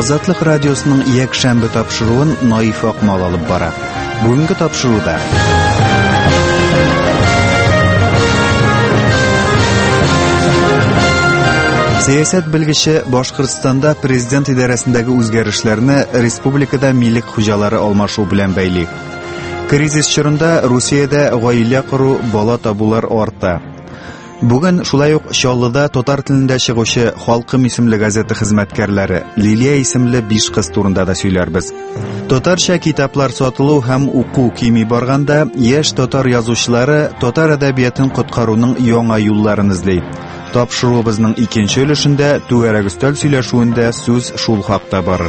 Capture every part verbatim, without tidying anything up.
Азатлык радиосының якшәмбе тапшыруын Наиф Акмал алып бара. Бүгенге тапшыруда Сәясәт белгече Башкортстанда президент идарәсендәге үзгәрешләрне республикада милек хуҗалары алмашу белән бәйли. Кризис чорында Русиядә гаилә кору, бала табулар арта. Бүген шулай ук Чаллыда татар телендә чыгучы Халкым исемле газета хезмәткәрләре Лилия исемле биш кыз турында да сөйләрбез. Татарча китаплар сатылу һәм уку кими барганда яшь татар язучылары татар әдәбиятын коткаруның яңа юлларын эзли. Тапшыруыбызның икенче өлешендә түгәрәк өстәл сөйләшүендә сүз шул хакта барыр.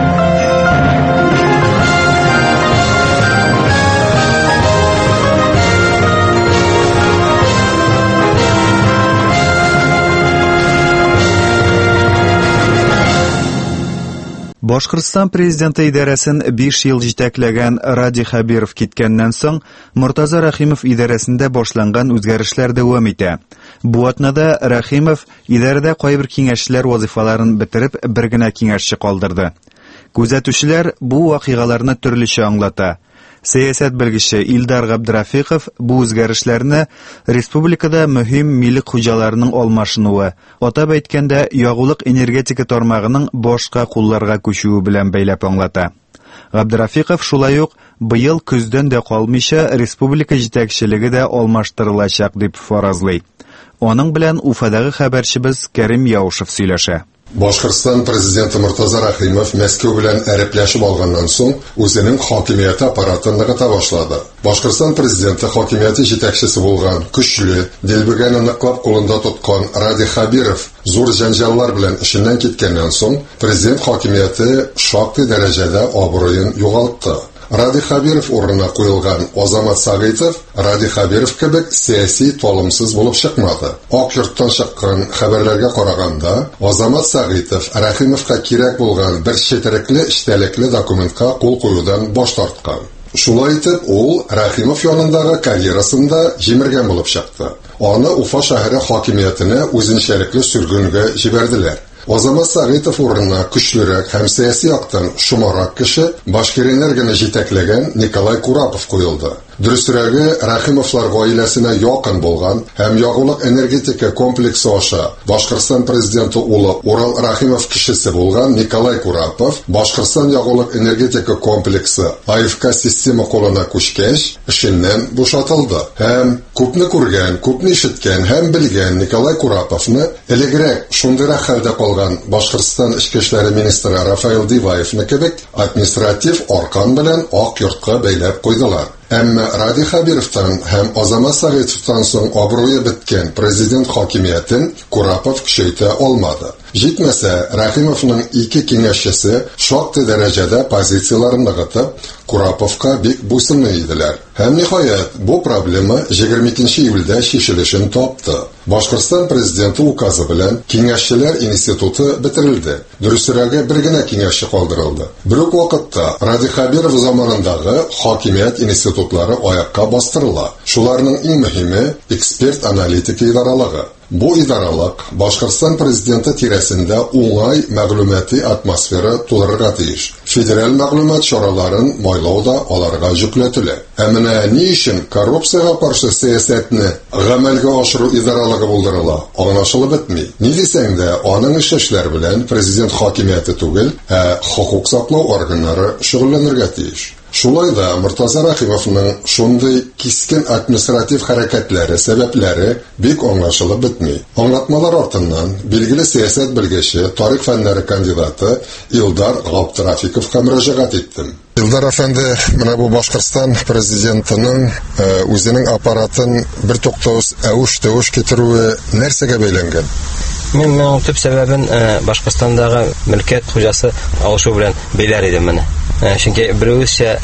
Башкортстан президенты идарәсен биш ел җитәкләгән Ради Хабиров киткәннән соң Муртаза Рахимов идарәсендә башланган үзгәрешләр дәвам итә. Бу атнада Рахимов идарәдә кайбер киңәшчеләр вазифаларын бетереп, бер генә киңәшче калдырды. Күзәтүчеләр бу вакыйгаларны төрлечә аңлата. Сәясәт белгече Илдар Габдрафиков бу үзгәрешләрне республикада мөһим милек хуҗаларының алмашынуы, атап әйткәндә, ягулык энергетика тармагының башка кулларга күчүе белән бәйләп аңлата. Габдрафиков шулай ук быел көздән дә калмыйча республика җитәкчелеге дә алмаштырылачак дип фаразлый. Аның белән Уфадагы хәбәрчебез Кәрим Яушев сөйләшә. Башкортстан президенты Муртаза Рахимов Мәскәү белән әрепләшеп алганнан соң үзенең хакимияте аппаратын ныгыта башлады. Башкортстан президенты хакимияте җитәкчесе булган, көчле, дилбегәне ныклап кулында тоткан Ради Хабиров зур җанҗаллар белән эшеннән киткәннән соң президент хакимияте шактый дәрәҗәдә абруен югалтты. Ради Хабиров урынына куелган Азамат Сагыйтов Ради Хабиров кебек сәяси талымсыз булып чыкмады. Ак йорттан чыккан хәбәрләргә караганда, Азамат Сагыйтов Рахимовка кирәк булган бер четерекле эчтәлекле документка кул куюдан баш тарткан. Шулай итеп, ул Рахимов янындагы карьерасында җимергән булып чыкты. Аны Уфа шәһәре хакимиятенә үзенчәлекле сөргөнгә җибәрделәр. Азамат Сагыйтов урынына көчлерәк һәм сәяси яктан шомарак кеше башкирәннәр генә җитәкләгән Николай Курапов куелды. Дөресрәге, Рахимовлар гаиләсенә якын булган һәм ягулык энергетика комплексы аша Башкортстан президенты улы Урал Рахимов кишесе булган Николай Курапов Башкортстан ягулык энергетика комплексы А Ф К система колына күчкәч, эшеннән бушатылды. Һәм күпне күргән, күпне ишеткән һәм белгән Николай Кураповны элегрәк шундыйрак хәлдә калган Башкортстан эчке эшләре министры Рафаил Диваевны кебек административ аркан белән ак йортка бәйләп куйдылар. Әмма Ради Хабировтан һәм Азамат Сагыйтовтан соң абруе беткән президент хакимиятен Курапов көчәйтә алмады. Җитмәсә, Рахимовның ике киңәшчесе шактый дәрәҗәдә позицияларын ныгытып, Кураповка бик буйсынлы иделәр. Һәм ниһаять, бу проблема егерме икенче июльдә шешелешен тапты. Башкортстан президенты указы белән киңәшчеләр институты бетерелде. Дөресрәге, бер генә киңәшче калдырылды. Бер үк вакытта Ради Хабиров заманындагы хакимият институтлары аякка бастырыла. Шуларның иң мөһиме эксперт-аналитик идаралыгы. Бу идаралык Башкортстан президенты тирәсендә уңай мәгълүмати атмосфера тудырырга тиеш. Федераль мәгълүмат чараларын майлауда аларга жүкләтелә. Ә менә ни өчен коррупциягә каршы сәясәтне гамәлгә ашыру идаралыгы булдырыла, аңлашылып бетми. Ни дисәң дә, аның эшләр белән президент хакимияте түгел, ә хокук саклау органнары шөгыльләнергә тиеш. Шулай да Муртаза Рахимовның шундый кискен административ хәрәкәтләре сәбәпләре бик аңлашылып бетми. Аңлатмалар артыннан билгеле сәясәт белгече, тарих фәннәре кандидаты Илдар Габдрафиковка мөрәҗәгать иттем. Илдар әфәнде, менә бу Башкортстан президентының үзенең аппаратын бер туктаусыз әвеш-тәвеш китерүе нәрсәгә бәйләнгән? Мен моның төп сәбәбен Башкортстандагы мөлкәт хуҗасы алышу белән бәйләр идем менә. Чөнки берүзчә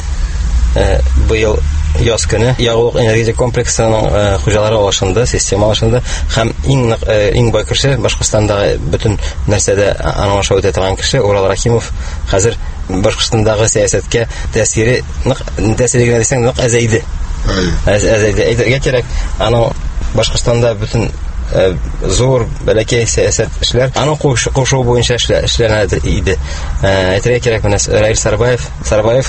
быел яз көне ягулык энергетик комплексының хуҗалары алышынды, система алышынды һәм иң иң бай кеше Башкортстандагы бөтен нәрсәдә аңлаша үтә торган кеше Урал Рахимов хәзер Башкортстандагы сәясәткә тәэсире нык тәэсире дисәң нык әзәйде. Әзәйде. Әйтергә кирәк, аның Башкортстанда бөтен зур бәләкәй сәясәт эшләр аның кушуы буенча эшләнә иде. Әйтергә кирәк, менә Раил Сарбаев, Сарбаев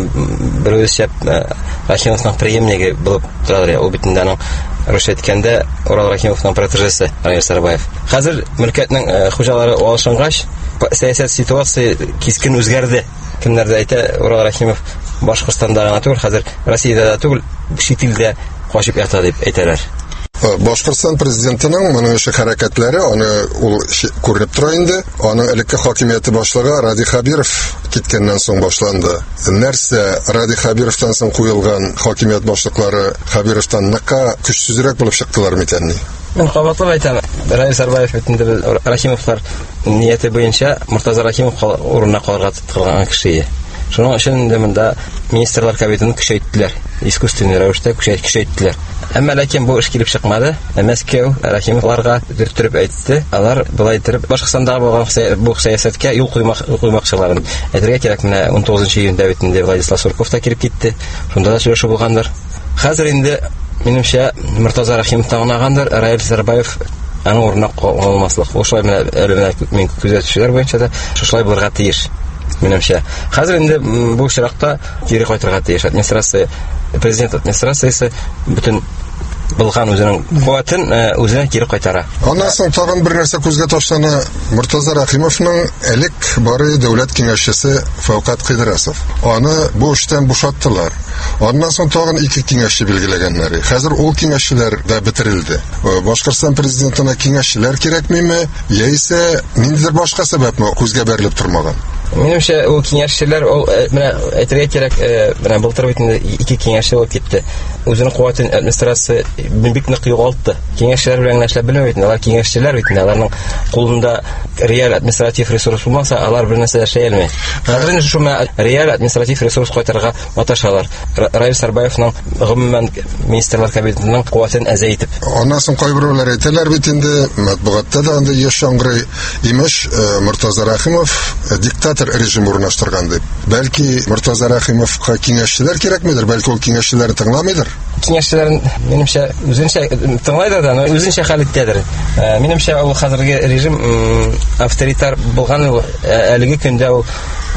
берүзчә Рахимовның преемниги булып торалар. Ул бит инде аның рус әйткәндә Урал Рахимовның протежесе Раил Сарбаев. Хәзер мөлкәтнең хуҗалары алышынгач, сәясәт ситуация кискен үзгәрде. Кемнәр дә әйтә, Урал Рахимов Башкортстанда гына түгел, хәзер Россиядә дә түгел, чит илдә качып ята дип әйтәләр. Башкортстан президентының моның эше хәрәкәтләре, аны ул күренеп тора инде. Аның элекке хакимияте башлыгы Ради Хабиров киткәннән соң башланды. Нәрсә Ради Хабировтан соң куелган хакимият башлыклары Хабировтан ныкка көчсезрәк булып чыктылар микәнни? Мен кабатлап әйтәм, Раил Сарбаев битендә Рахимовлар нияте буенча Муртаза Рахимов урынына калырга тоткылган кеше. Шуның өчен инде монда министрлар кабинетын көчәйттеләр. Искусственный рәвештә көчәйттеләр. Әмма ләкин бу эш килеп чыкмады. Мәскәү Рахимовларга төртеп әйтте. Алар булай итеп Башкортстанда булган бу сәясәткә юл куймакчыларын. Әйтергә кирәк, менә он тугызынчы июньдә битендә Владислав Сурков та килеп китте. Шунда да сөйләшү булгандыр. Хәзер инде минемчә Муртаза Рахимовтан гынагандыр, Раил Сарбаев аның урынына калмаслык. Ул шулай менә әле мен күзәтүчеләр буенча да шулай булырга тиеш. Минемчә. Хәзер инде бу чиракта кире кайтырга тиеш. Администрация, президент администрациясе бүтән булган үзенең куәтен үзенә кире кайтара. Аннан соң тагын бер нәрсә күзгә ташлана. Муртаза Рахимовның элек бары дәүләт киңәшчесе Фәүкат Кыйдрасов. Аны бу эштән бушаттылар. Аннан соң тагын ике киңәшче билгеләгәннәр. Хәзер ул киңәшчеләр дә бетерелде. Башкортстан президентына киңәшчеләр кирәкмиме, яисә ниндидер башка сәбәпме күзгә бәрелеп тормаган? Минемчә, ул киңәшчеләр, ул менә әйтергә кирәк, менә былтыр бит ике киңәшче булып китте. Үзенең куәтен администрация бик нык югалтты. Киңәшчеләр белән эшләп белмәйт, алар киңәшчеләр бит, аларның кулында реаль административ ресурс булмаса, алар бер нәрсә эшләй алмый. Хәзер шул реаль административ ресурс кайтарга маташалар. Раил Сарбаевның гомумән министрлар кабинетының куәтен әзәйтеп. Аннан соң кайберләр әйтәләр бит инде, матбугатта да анда яшаңгырый, имеш Муртаза Рахимов диктатор режим урнаштырган дип. Бәлки Муртаза Рахимовка киңәшчеләр кирәкмидер, бәлки ул киңәшчеләрне тыңламыйдыр. Киңәшчеләрен минемчә үзенчә тыңлайдыр да, но үзенчә хәл итәдер. Минемчә ул хәзерге режим авторитар булган, әлеге көндә ул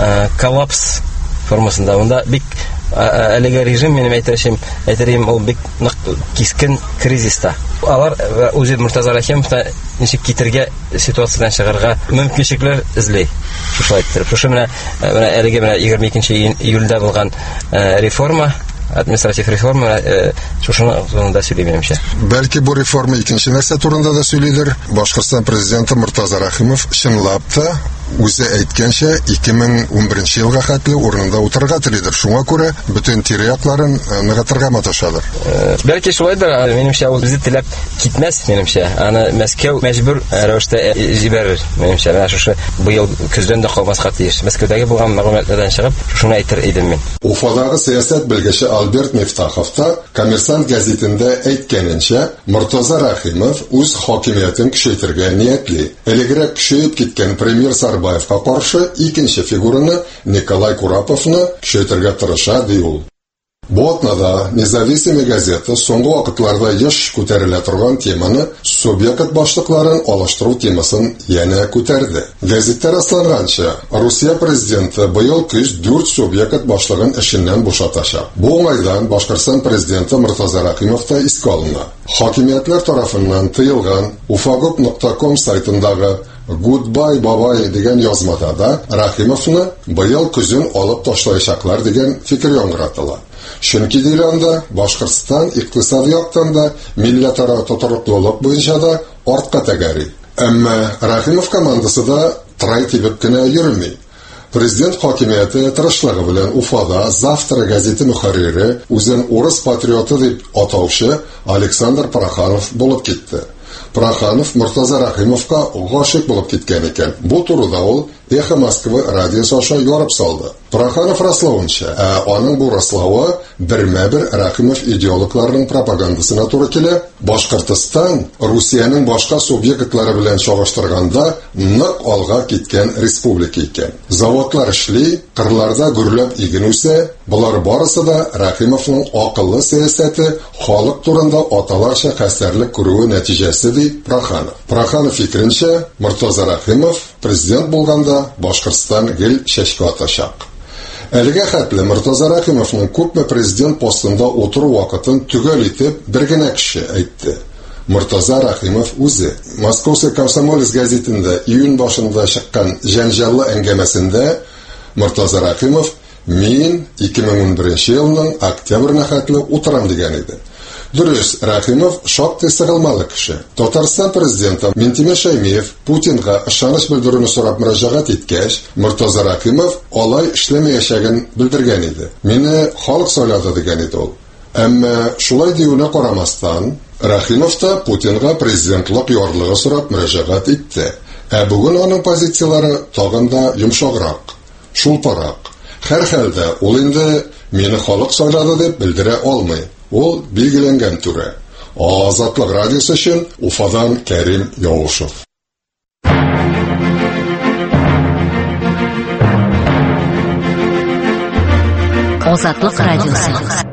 коллапс формасында. Монда бик әлеге режим, минем әйтәшем, әйтерим, ул бик нык кискен кризиста. Алар үзе Муртаза Рахимовны ничек китергә, ситуациядан чыгарга мөмкинлекләр эзли. Шулай итеп, шушы менә әлеге менә егерме икенче июльдә булган реформа, административ реформа, шушының турында сөйли минемчә. Бәлки бу реформа икенче нәрсә турында да сөйлидер. Башкортстан президенты Муртаза Рахимов чынлап та үзе әйткәнчә ике мең унберенче елга хәтле урынында утырырга телидер. Шуңа күрә бүтән тирәякларын ныгытырга маташалар. Бәлки шулайдыр. Минемчә ул үзе теләп китмәс, минемчә. Аны Мәскәү мәҗбүр рәвештә җибәрер. Минемчә, менә шушы быел көздән дә калмаска тиеш. Мәскәүдәге булган мәгълүматлардан чыгып, шуны әйтер идем мин. Уфадагы сәясәт белгече Альберт Мифтахов та Коммерсант гәзитендә әйткәненчә, Муртаза Рахимов үз хакимиятен көчәйтергә ниятли. Элегрәк көчәеп киткән премьер Сарбаевка каршы икенче фигураны Николай Кураповны көчәйтергә тырыша, ди ул. Бу атнада Независимый газета соңгы вакытларда еш күтәрелә торган теманы, субъект башлыкларын алыштыру темасын янә күтәрде. Газетта расланганча, Русия президенты быел көз дүрт субъект башлыгын эшеннән бушатачак. Бу уңайдан Башкортстан президенты Муртаза Рахимов та искә алына. Хакимиятләр тарафыннан тыелган уфагоп нокта ком сайтындагы Goodbye бабай дигән язмада да Рахимовны быел көзен алып ташлаячаклар дигән фикер яңгыратыла. Чөнки диләндә Башкортстан икътисади яктан да милләтара тотрыклылык буенча да артка тәгәри. Әмма Рахимов командасы да трай тибеп кенә йөрми. Президент хакимияте тырышлыгы белән Уфада Завтра газеты мөхәррире, үзен урыс патриоты дип атаучы Александр Проханов булып китте. Проханов Муртаза Рахимовка гашык булып киткән икән. Бу турыда ул Эхо Москвы радиосы аша ярып салды. Проханов раславынча, ә аның бу раславы бермә-бер Рәхимов идеологларының пропагандасына туры килә. Башкортстан Русиянең башка субъектлары белән чагыштырганда нык алга киткән республика икән. Заводлар эшли, кырларда гөрләп иген үсә. Булар барысы да Рәхимовның акыллы сәясәте халык турында аталарча хәстәрлек күрүе нәтиҗәсе ди Проханов. Проханов фикеренчә, Муртаза Рәхимов президент булганда Башкортстан гел чәчкә атачак. Әлегә хәтле Муртаза Рәхимовның күпме президент постында отыру вакытын түгел итеп бер генә кеше әйтте. Муртаза Рәхимов үзе Московский комсомолец газетында июнь башында чыккан җәнҗаллы әңгәмәсендә Муртаза Рәхимов мин ике мең унберенче елның октябрьнә хәтле утырам дигән иде. Дөрес, Рәхимов шактый сыгылмалы кеше. Татарстан президенты Минтимер Шәймиев Путинга ышаныч белдерүне сорап мөрәҗәгать иткәч, Муртаза Рәхимов алай эшләмәячәген белдергән иде. Мине халык сайлады дигән иде ул. Әмма шулай диюенә карамастан, Рәхимов та Путинга президентлык ярлыгы сорап мөрәҗәгать итте. Ә бүген аның позицияләре тагын да йомшаграк, шулпарак. Һәр хәлдә ул инде мине халык сайлады дип белдерә алмый. Ул билгеләнгән түрә. Азатлык радиосы өчен Уфадан Кәрим Яушев. Азатлык радиосы.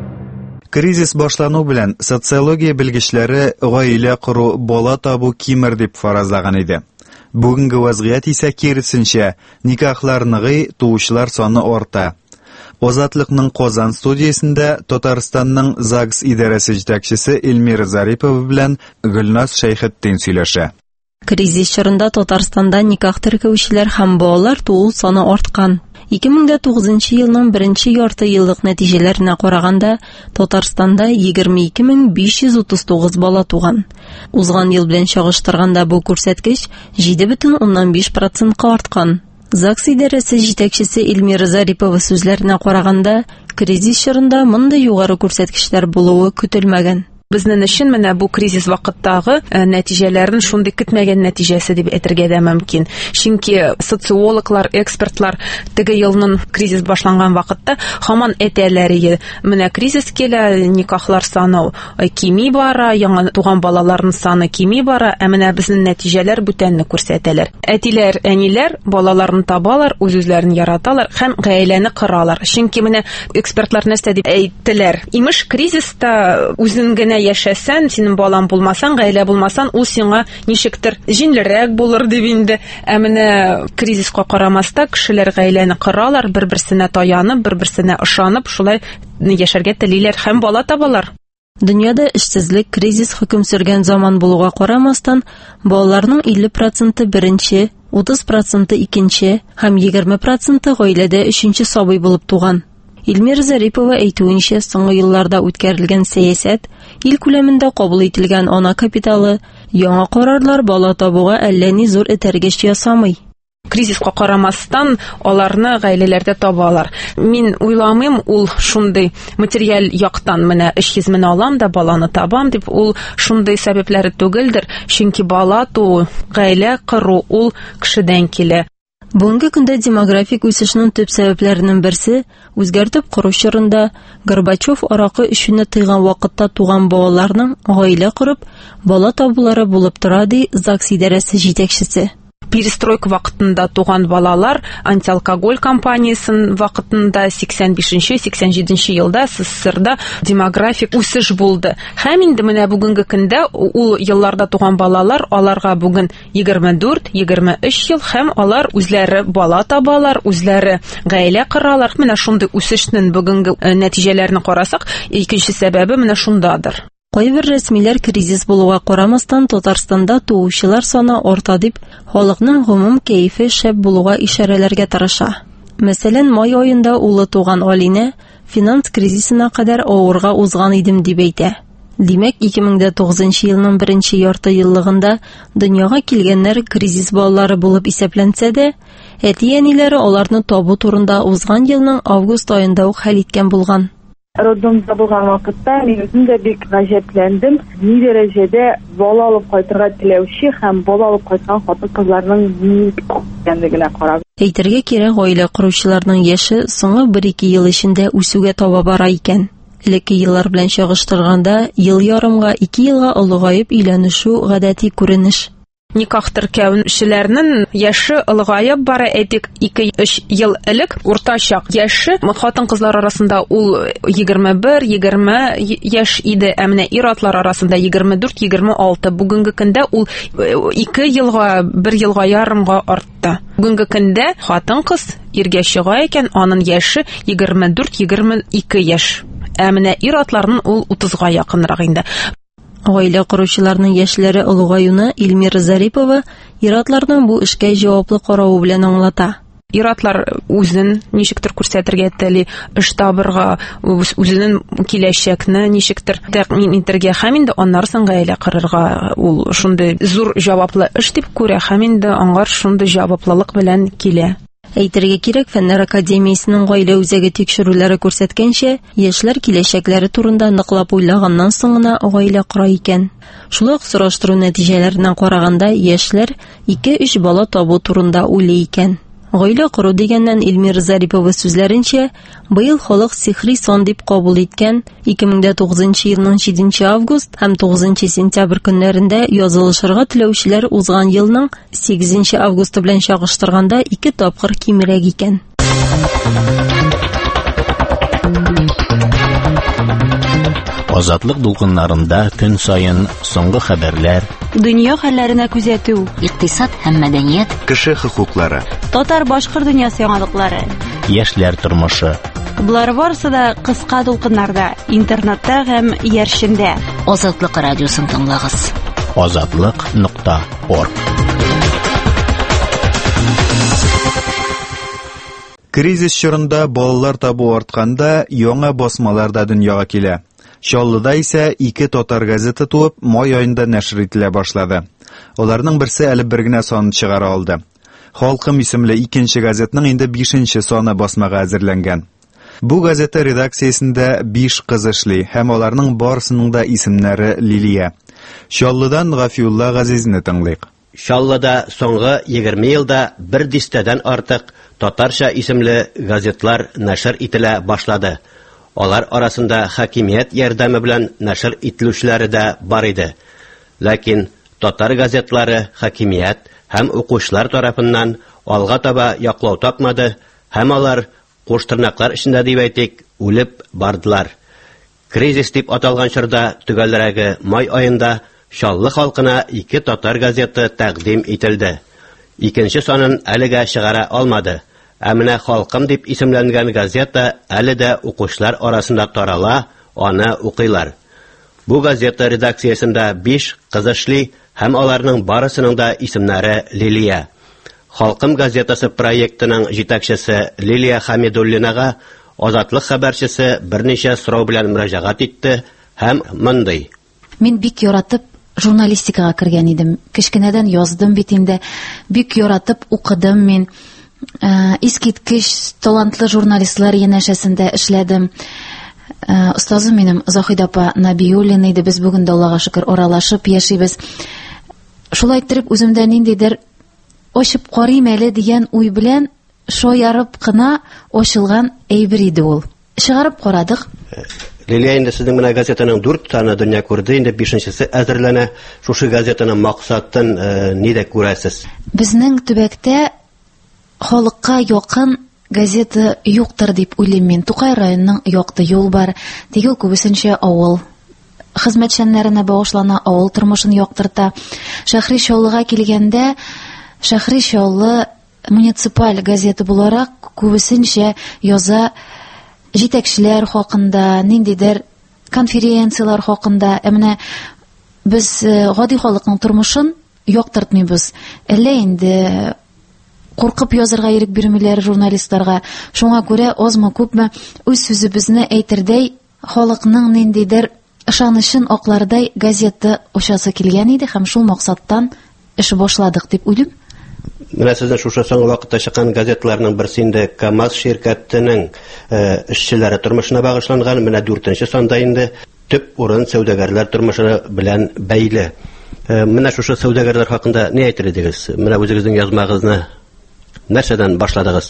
Кризис башлану белән социология белгечләре гаилә кору, бала табу кимер дип фаразлаган иде. Бүгенге вазгыять исә киресенчә, никахлар ныгый, туучылар саны арта. Азатлыкның Казан студиясендә Татарстанның ЗАГС идарәсе җитәкчесе Эльмира Зарипова белән Гөлназ Шәйхетдин сөйләшә. Кризис чорында Татарстанда никах теркәүчеләр һәм балалар туу саны арткан. ике мең тугызынчы елның беренче ярты еллык нәтиҗәләренә караганда Татарстанда егерме ике мең биш йөз утыз тугыз бала туган. Узган ел белән чагыштырганда бу күрсәткеч җиде бөтен уннан биш процентка арткан. ЗАГС идарәсе җитәкчесе Эльмира Зарипова сүзләренә караганда, кризис чорында мондай югары күрсәткечләр булуы көтелмәгән. Безнең өчен менә бу кризис вакыттагы нәтиҗәләрен шундый көтмәгән нәтиҗәсе дип әйтергә дә мөмкин. Чөнки социологлар, экспертлар теге елның кризис башланган вакытта һаман әйтәләр иде, менә кризис килә, никахлар саны кими бара, яңа туган балаларның саны кими бара, ә менә безнең нәтиҗәләр бүтәнне күрсәтәләр. Әтиләр, әниләр балаларны табалар, үз-үзләрен яраталар һәм гаиләне коралар. Чөнки менә экспертлар нәрсә дип әйттеләр? Имеш кризиста үзең генә яшәсән, синең балаң булмасаң, гаилә булмасаң, ул сиңа ничектер җиңелрәк булыр дип инде. Ә менә кризиска карамаста кешеләр гаиләне коралар, бер-берсенә таянып, бер-берсенә ышанып, шулай яшәргә телиләр һәм бала табалар. Дөньяда эшсезлек, кризис хөкем сөргән заман булуга карамастан, балаларның илле проценты беренче, утыз проценты икенче һәм егерме проценты гаиләдә өченче сабый булып туган. Эльмира Зарипова әйтүенчә, соңгы елларда үткәрелгән сәясәт, ил күләмендә кабул ителгән ана капиталы, яңа карарлар бала табуга әллә ни зур этәргеч ясамый. Кризиска карамастан аларны гаиләләрдә табалар. Мин уйламыйм, ул шундый материаль яктан менә өч йөз мең алам да баланы табам дип, ул шундый сәбәпләре түгелдер. Чөнки бала туу, гаилә кору ул кешедән килә. Бүгенге көндә демографик үсешнең төп сәбәпләренең берсе үзгәртеп кору чорында Горбачев аракы эчүне тыйган вакытта туган балаларның гаилә корып, бала табулары булып тора ди ЗАГС идарәсе җитәкчесе. Перестройка вакытында туган балалар антиалкоголь кампаниясын вакытында сиксән бишенче - сиксән җиденче елда СССРда демографик үсеш булды. Һәм инде менә бүгенге көндә ул елларда туган балалар, аларга бүген егерме дүрт - егерме өч ел һәм алар үзләре бала табалар, үзләре гаилә коралар. Менә шундый үсешнең бүгенге нәтиҗәләрне карасак, икенче сәбәбе менә шундадыр. Кайбер рәсмиләр кризис булуга карамастан Татарстанда туучылар саны арта дип, халыкның гомум кәефе шәп булуга ишарәләргә тырыша. Мәсәлән, май аенда улы туган Алинә финанс кризисына кадәр авырга узган идем дип әйтә. Димәк, ике мең тугызынчы елның беренче ярты еллыгында дөньяга килгәннәр кризис балалары булып исәпләнсә дә, әти-әниләре аларны табу турында узган елның август аенда ук хәл иткән булган. Роддомда булган вакытта мин үзем дә бик гаҗәпләндем. Ни дәрәҗәдә бала алып кайтырга теләүче һәм бала алып кайткан хатын-кызларның ни икәнлегенә карап. Әйтергә кирәк, гаилә коручыларның яше соңгы бер-ике ел эчендә үсүгә таба бара икән. Элекке еллар белән чагыштырганда, ел ярымга, ике елга олыгаеп өйләнешү гадәти күренеш. Никах теркәүчеләрнең яше ылгайып бара, әйтик, ике-өч ел элек уртачак яше хатын-кызлар арасында ул егерме бер егерме яшь иде, ә менә ир-атлар арасында егерме дүрт егерме алты. Бүгенге көндә ул ике елга, бер елга ярымга артты. Бүгенге көндә хатын-кыз иргә чыга икән, аның яше егерме дүрт егерме ике яшь. Ә менә ир-атларның ул утызга якынрак инде. Гаилә коручыларның яшьләре олыгаюны Илмира Зарипова ир-атларның бу эшкә җаваплы каравы белән аңлата. Ир-атлар үзен ничектер күрсәтергә тели, эш табырга, үзенең киләчәкне ничектер тәкъмин итәргә һәм инде аннан гаилә корырга ул шундый зур җаваплы эш дип күрә һәм инде аңар шундый җаваплылык белән килә. Әйтергә кирәк, Фәннәр академиясенең гаилә үзәге тикшерүләре күрсәткәнчә, яшьләр киләчәкләре турында ныклап уйлаганнан соң гына гаилә кора икән. Шулай ук сораштыру нәтиҗәләренә караганда, яшьләр ике-өч бала табу турында уйлый икән. Гаилә кору дигәннән Илмира Зарипова сүзләренчә, быел халык сихри сан дип кабул иткән ике мең тугызынчы елның җиденче август һәм тугызынчы сентябрь көннәрендә язылышырга теләүчеләр узган елның сигезенче августы белән чагыштырганда ике тапкыр кимрәк икән. Азатлык дулкыннарында көн сайын соңгы хәбәрләр, дөнья хәлләренә күзәтү, икътисад һәм мәдәният, кеше хокуклары, татар-башкорт дөньясы яңалыклары, яшьләр тормышы. Булар барысы да кыска дулкыннарда, интернетта һәм яршендә. Азатлык радиосын тыңлагыз. азатлык нокта орг. Кризис чорында балалар табу артканда, яңа басмалар да дөньяга килә. Чаллыда исә ике татар газеты туып, май айында нәшр ителә башлады. Аларның берсе әле бер генә сан чыгара алды. Халкым исемле икенче газетның инде бишенче саны басмага әзерләнгән. Бу газета редакциясендә биш кыз эшли, һәм аларның барысының да исемнәре Лилия. Чаллыдан Гафиулла Газизне тыңлыйк. Чаллыда соңгы егерме елда бер дистәдән артык татарча исемле газетлар нәшр ителә башлады. Алар арасында хакимият ярдәме белән нәшр ителүчеләре дә бар иде. Ләкин татар газетлары хакимият һәм укучылар тарафыннан алга таба яклау тапмады, һәм алар куштырнаклар эчендә дип әйтик, үлеп бардылар. Кризис дип аталган чорда төгәлрәге май айында Чаллы халкына ике татар газеты тәкъдим ителде. Икенче санын әлегә чыгара алмады. Ә менә халкым дип исемләнгән газета әле дә укучылар арасында тарала, аны укыйлар. Бу газета редакциясендә биш кыз эшли, һәм аларның барысының да исемнәре Лилия. Халкым газетасы проектының җитәкчесе Лилия Хамидуллинага Азатлык хәбәрчесе берничә сорау белән мөрәҗәгать итте һәм мондый: Мин бик яратып журналистикага кергән идем. Кечкенәдән яздым бит инде. Бик яратып укыдым мин. Искиткеч талантлы журналистлар янәшәсендә эшләдем. Остазым минем Заһид апа Набиуллина иде. Без бүген дә Аллага шөкер аралашып яшибез. Шулай итеп үземдә ниндидер ачып карыйм әле дигән уй белән шаярып кына ачылган әйбер иде ул. Чыгарып карадык. Лилия, инде сезнең менә газетаның дүрт таны дөнья күрде, инде бишенчесе әзерләнә. Шушы газетаның максатын нидә күрәсез? Безнең төбәктә халыкка якын газета юктыр дип уйлыйм мин. Тукай районының якты юл бар. Теге күбесенчә авыл хезмәтчәннәренә багышлана, авыл тормышын яктырта. Шәһри Чаллыга килгәндә, Шәһри Чаллы муниципаль газета буларак күбесенчә яза җитәкчеләр хакында, ниндидер конференциялар хакында. Ә менә без гади халыкның тормышын яктыртмыйбыз. Әллә инде куркып язарга ирек бирмиләр журналистларга. Шуңа күрә азмы күпме үз сүзебезне әйтердәй халыкның ниндидер ышанычын аклардай газета ачасы килгән иде һәм шул максаттан эш башладык дип уйлыйм. Менә сезнең шушы соңгы вакытта чыккан газеталарның берсендә КАМАЗ ширкәтенең эшчеләре тормышына багышланган, менә дүртенче санда инде төп урын сәүдәгәрләр тормышы белән бәйле. Менә шушы сәүдәгәрләр хакында ни әйтер идегез? Менә үзегезнең язмагызны нәрсәдән башладыгыз?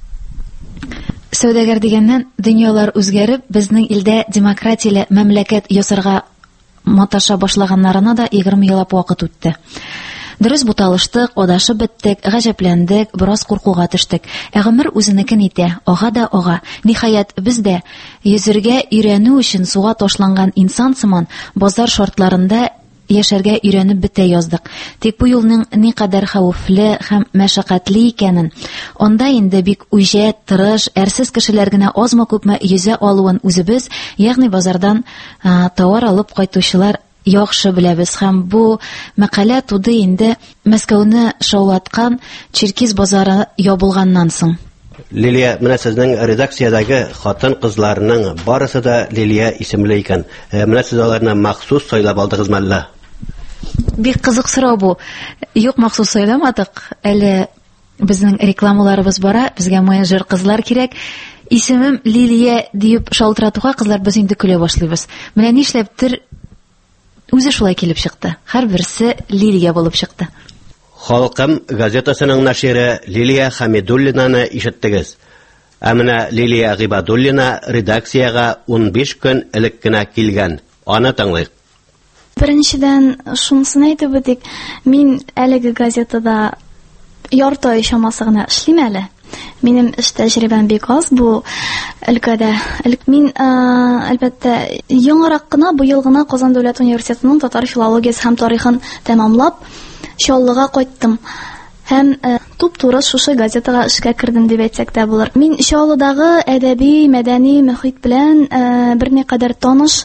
Сәүдәгәр дигәннән дөньялар үзгәреп, безнең илдә демократияле мәмләкәт ясарга маташа башлаганнарына да егерме еллап вакыт үтте. Дөрес буталыштык, адашып беттек, гаҗәпләндек, бераз куркуга төштек. Ә гомер үзенекен итә, ага да ага. Ниһаять, без дә йөзәргә өйрәнү өчен суга ташланган инсан сыман базар шартларында яшәргә өйрәнеп бетә яздык. Тик бу юлның никадәр хәвефле һәм мәшәкатьле икәнен, анда инде бик үҗәт, тырыш, әрсез кешеләр генә азмы-күпме йөзә алуын үзебез, ягъни базардан а, товар алып кайтучылар яхшы беләбез. Һәм бу мәкалә туды инде Мәскәүне шаулаткан Черкис базары ябылганнан соң. Лилия, менә сезнең редакциядәге хатын-кызларның барысы да Лилия исемле икән. Менә сез аларны махсус сайлап алдыгызмы әллә? Бик кызык сорау бу. Юк, махсус сайламадык. Әле безнең рекламаларыбыз бара, безгә менеджер кызлар кирәк. Исемем Лилия дип шалтыратуга кызлар без инде көлә башлыйбыз. Менә нишләптер үзе шулай килеп чыкты. Һәрберсе Лилия булып чыкты. Халкым газетасының наширы Лилия Хамидуллинаны ишеттегез. Ә менә Лилия Гыйбадуллина редакциягә ун биш көн элек кенә килгән. Аны тыңлыйк. Беренчедән, шунысын әйтеп үтик, мин әлеге газетада ярты ай чамасы гына эшлим әле. Минем эш тәҗрибәм бик аз бу өлкәдә. Мин әлбәттә яңарак кына бу ел гына Казан дәүләт университетының татар филологиясе һәм тарихын тәмамлап Чаллыга кайттым. Һәм туп-туры шушы газетага эшкә кирдем дип әйтсәк тә булыр. Мин Чаллыдагы әдәби, мәдәни мөхит белән берникадәр таныш.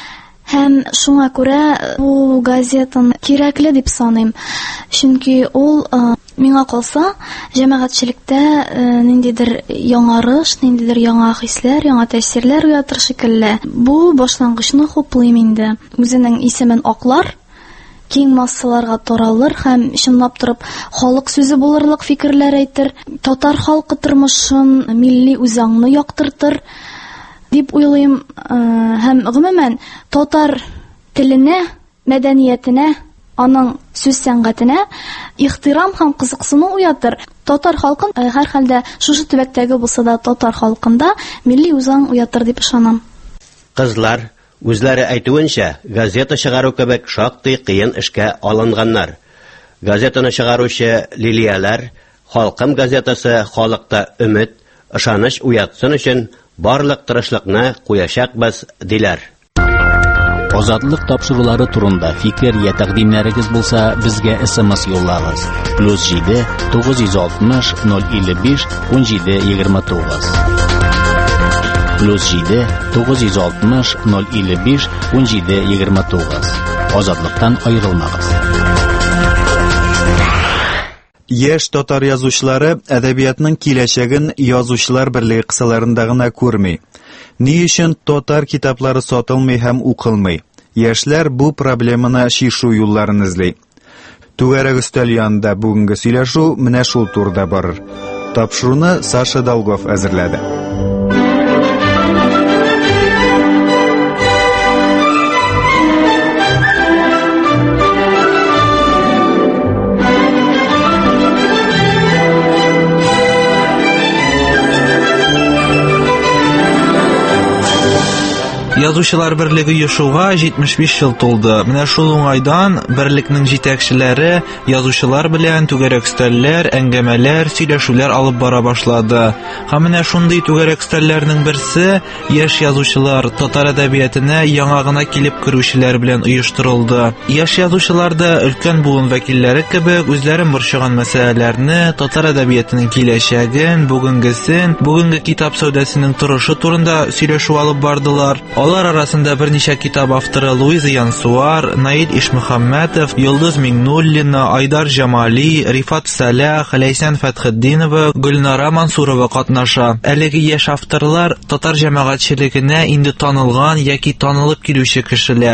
Һәм шуңа күрә бу газетаны кирәкле дип саныйм. Чөнки ул миңа калса җәмәгатьчелектә ниндидер яңарыш, ниндидер яңа хисләр, яңа тәэсирләр уятыр шикелле. Бу башлангычны хуплыйм инде. Үзенең исемен аклар, киң массаларга таралыр һәм чынлап торып халык сүзе булырлык фикерләр әйтер, татар халкы тормышын, милли үзаңны яктыртыр дип уйлыйм. Һәм гомумән татар теленә, мәдәниятенә, аның сүз сәнгатенә ихтирам һәм кызыксыну уятыр. Татар халкын һәр хәлдә шушы төбәктәге булса да татар халкында милли үзаң уятыр дип ышанам. Кызлар үзләре әйтүенчә, газета чыгару кебек шактый кыен эшкә алынганнар. Газетаны чыгаручы Лилияләр Халкым газетасы халыкта өмет, ышаныч уятсын өчен барлык тырышлыкны куячакбыз диләр. Азатлык тапшырулары турында фикер я тәкъдимнәрегез булса, безгә эс-эм-эс юллагыз. плюс җиде тугыз йөз алтмыш ноль илле биш ун җиде егерме тугыз. плюс җиде тугыз йөз алтмыш ноль илле биш ун җиде егерме тугыз. Азатлыктан аерылмагыз. Яшь татар язучылары әдәбиятның киләчәген язучылар берлеге кысаларында гына күрми. Ни өчен татар китаплары сатылмый һәм укылмый? Яшьләр бу проблеманы шишу юлларын эзли. Түгәрәк өстәл янында бүгенге сөйләшү менә шул турда барыр. Тапшыруны Саша Долгов әзерләде. Язучылар берлеге ешуга җитмеш биш ел тулды. Менә шул уңайдан берлекнең җитәкчеләре язучылар белән түгәрәк өстәлләр, әңгәмәләр, сөйләшүләр алып бара башлады. Һәм менә шундый түгәрәк өстәлләрнең берсе яшь язучылар татар әдәбиятына яңа гына килеп керүчеләр белән оештырылды. Яшь язучылар да өлкән буын вәкилләре кебек үзләрен борчыган мәсьәләләрне, татар әдәбиятының киләчәген, бүгенгесен, бүгенге китап сәүдәсенең торышы турында сөйләшү алып бардылар. Алар арасында берничә китап авторы Луиза Янсуар, Наил Ишмөхәммәтов, Йолдыз Миңнуллина, Айдар Җамали, Рифат Салах, Ләйсән Фәтхетдинова, Гөлнара Мансурова катнаша. Әлеге яшь авторлар татар җәмәгатьчелегенә инде танылган яки танылып килүче кешеләр.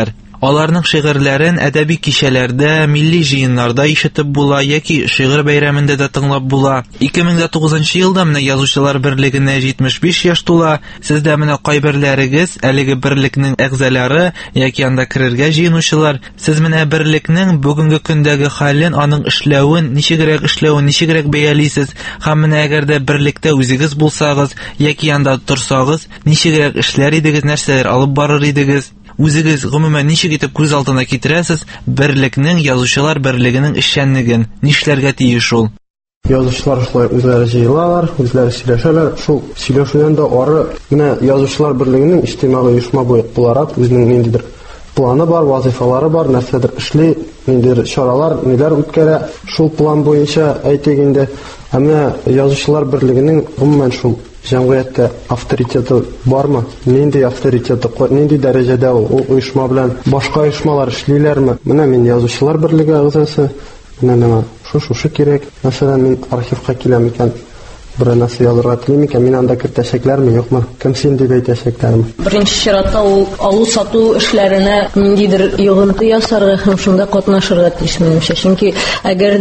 Аларның шигырьләрен әдәби кичәләрдә, милли җыеннарда ишетеп була яки шигырь бәйрәмендә дә тыңлап була. ике мең тугызынчы елда менә Язучылар берлегенә җитмеш биш яшь тула. Сездә менә кайберләрегез әлеге берлекнең әгъзалары яки анда керергә җыенучылар. Сез менә берлекнең бүгенге көндәге хәлен, аның эшләвен, ничегрәк эшләвен, ничегрәк бәялисез? Һәм менә әгәр дә берлектә үзегез булсагыз яки анда торсагыз, ничегрәк эшләр идегез, нәрсәләр алып барыр идегез? Үзегез гомумән ничек итеп күз алдына китерәсез берлекнең, Язучылар берлегенең эшчәнлеген? Нишләргә тиеш ул? Язучылар шулай үзләре җыелалар, үзләре сөйләшәләр. Шул сөйләшүдән дә ары менә Язучылар берлегенең иҗтимагый оешма буларак үзенең ниндидер планы бар, вазифалары бар, нәрсәдер эшли, ниндидер чаралар, ниләр үткәрә. Шул план буенча әйтик инде, менә Язучылар берлегенең гомумән шул җәмгыятьтә авторитеты бармы? Нинди авторитеты, нинди дәрәҗәдә ул? Ул оешма белән башка оешмалар эшлиләрме? Менә мин Язучылар берлеге әгъзасы, менә миңа шу-шу кирәк. Мәсәлән, мин архивка киләм икән, бер нәрсә язырга телим икән, мин анда кертәчәкләрме, юкмы? Кем син дип әйтәчәкләрме? Беренче чиратта ул алу-сату эшләренә ниндидер йогынты ясарга һәм шунда катнашырга тиеш минемчә. Чөнки әгәр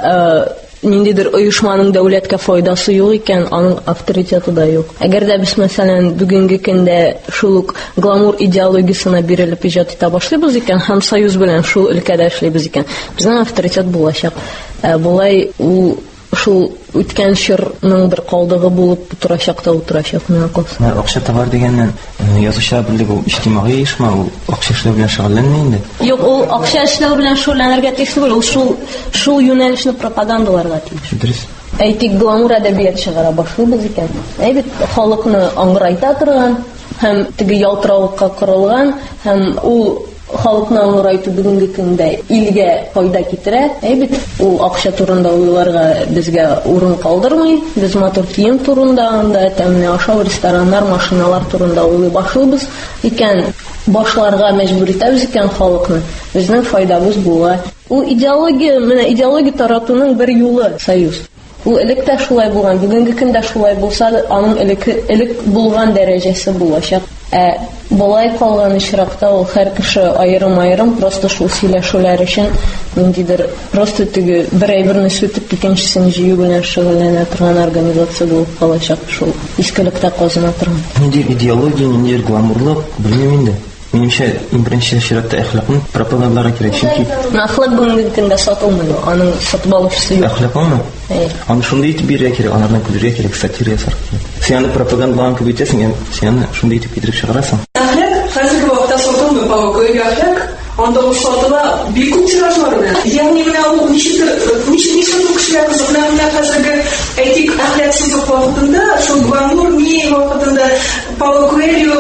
дә ниндидер оешманың дәүләткә файдасы юк икән, аның авторитеты да юк. Әгәр дә без, мәсәлән, бүгенге көндә шул ук гламур идеологиясына бирелеп иҗат итә башлыйбыз икән һәм союз белән шул өлкәдә эшлибез икән, безнең авторитет булачак. Булай ул шул үткән чорның бер калдыгы булып утырачак та утырачак менә кыз. Акча табар дигәннән Язучылар берлеге ул иҗтимагый оешма, ул акча эшләү белән шөгыльләнмәй инде. Юк, ул акча эшләү белән шөгыльләнергә тиеш түгел, ул шул шул юнәлешне пропагандаларга тиеш. Дөрес. Әйтик, гламур әдәбият чыгара башлыйбыз икән. Әйбит халыкны аңгырайта торган һәм теге ялтыравыкка корылган һәм ул халыкны аңгырайту бүгенге көндә илгә файда китерә. Әйбит, ул акча турында уйларга безгә урын калдырмый. Без матур кием турында, анда тәмле ашау, рестораннар, машиналар турында уйлый башлыйбыз икән. Башларга мәҗбүр итәбез икән халыкны. Безнең файдабыз була. Ул идеология, менә идеология таратуның бер юлы союз. Ул элек тә шулай булган, бүгенге көндә шулай булса, аның элек элек булган дәрәҗәсе булачак. Ә болай калган очракта ул һәр кеше аерым-аерым просто шул сөйләшүләр өчен ниндидер просто теге бер әйберне сүтеп икенчесен җыю белән шөгыльләнә торган организация булып калачак, шул искелектә казына торган. Нинди идеология, нинди гламурлык, белмим инде. Минемчә, иң беренче чиратта әхлакны пропагандаларга кирәк, чөнки әхлак бүгенге көндә сатылмый, аның сатып алучысы юк. Әхлакмы? Аны шундый итеп бирә кирәк, алардан күрергә кирәк, сатира ясар. Син пропагандалаган кебек итәсең, син шундый итеп китереп чыгарасың. Әхлак хәзерге вакытта сатылмый, павыгы әхлак, анда ул сатыла бик күп тиражлар белән. Ягъни менә ул ничек ничек ничек кешеләр кызыклана хәзерге әйтик әхлаксызлык вакытында, шул гламур ни вакытында Paulo Coelho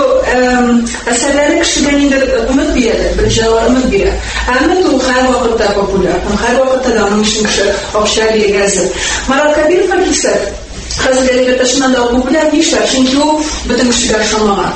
әсәрләре кешегә инде өмет бирә, бер җавап өмет бирә. Әмма ул һәр вакытта популяр, һәр вакытта да аның өчен кеше акча бирәсе. Марат Кабиров әйтсә, хәзерге дәвләттәшмән дә популяр нишләр, чөнки ул бөтен кешегә ышанмаган.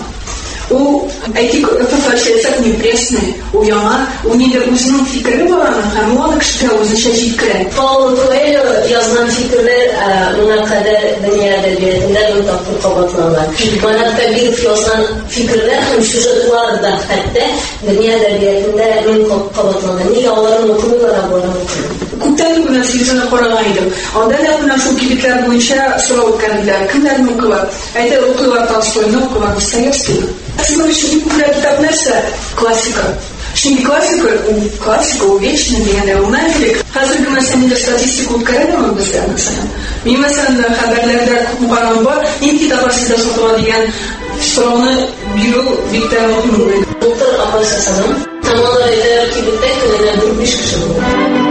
У әйтик фәфәшләсәк не пресный, у яңа, у нидер үзенең фикере бар аның һәм ул кешегә үзенчә җиткерә. Paulo Coelho язган фикерләр моңа кадәр дөнья әдәбиятында бер тапкыр кабатланган. Марат Кабиров язган фикерләр һәм сюжетлар да хәтта дөнья әдәбиятында мең кабатланган. Нигә аларны укымыйлар булган? Күптән үк менә телевизорны караган идем. Анда да менә шул кибетләр буенча сорау үткәннәр. Кемнәрне укыйлар? Әйтә укыйлар Толстойны, укыйлар Достоевскийны. Синең өчен популяр китап нәрсә? Классика. Чөнки классика, классика ул вечный дигәндә ул мәңгелек. Хәзерге мәсьәләдә статистика үткәрелмәгән бездә мәсәлән. Мин мәсәлән хәбәрләрдә күп караган бар, нинди китаплар сездә сатыла дигән сорауны бирү бик тә мөһим. Доктор Абасасының тамамлайды кибеттә көненә дүрт-биш кеше була.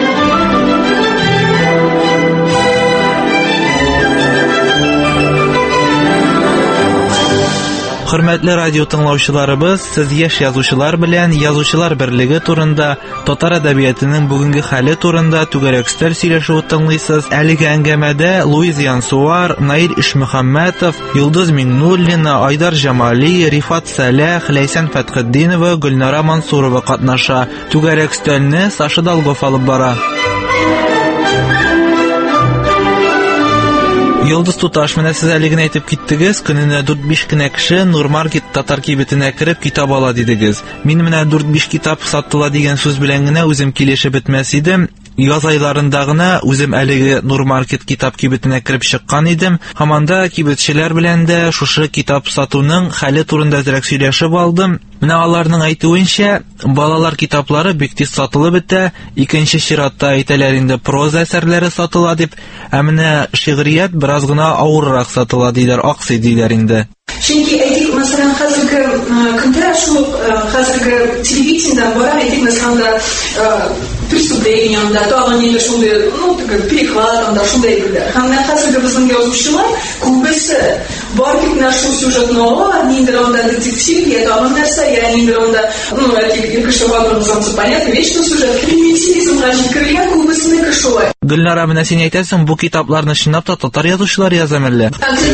Хөрмәтле радио тыңлаучыларыбыз, сез яшь язучылар белән Язучылар берлеге турында, татар әдәбиятының бүгенге хәле турында түгәрәк өстәл сөйләшүе тыңлыйсыз. Әлеге әңгәмәдә Луиз Янсуар, Наил Ишмөхәммәтов, Йолдыз Миңнуллина, Айдар Җамали, Рифат Сәләх, Ләйсән Фәтхетдинова, Гөлнара Мансурова катнаша. Түгәрәк өстәлне Саша Долгов алып бара. Йолдыз Туташ, менә сез әле генә әйтеп киттегез, көненә дүрт-биш кенә кеше Нурмаркет татар кибетенә кереп китап ала дидегез. Мин менә дүрт-биш китап сатыла дигән сүз белән генә үзем килешеп бетмәс идем. Яз айларында гына үзем әлеге Нурмаркет китап кибетенә кереп чыккан идем. Һаманда кибетчеләр белән дә шушы китап сатуның хәле турында зрәк сөйләшеп алдым. Менә аларның әйтүенчә, балалар китаплары бик тиз сатылып бетә, икенче чиратта әйтәләр инде проза әсәрләре сатыла дип, ә менә шигърият бераз гына авыррак сатыла диләр, аксый диләр инде. Чөнки әйтик, мәсәлән, хәзерге көндә шул хәзерге телевидениедә бара, әйтик, мәсәлән, преступление, анда, тагын инде шундый, ну, перехват, анда шундай әйберләр. Һәм хәзерге безнең язучылар күбесе бар тик менә шул сюжетны ала, ниндер анда детектив, я тагын нәрсә, я ниндер анда, ну, әйтик, ике шагатымыздан понятно, вечно сюжет, примитивизмга җиткергән күбесенеке шулай. Гөлнара, менә син әйтәсең, бу китапларны чынлап та татар язучылар язамы әллә?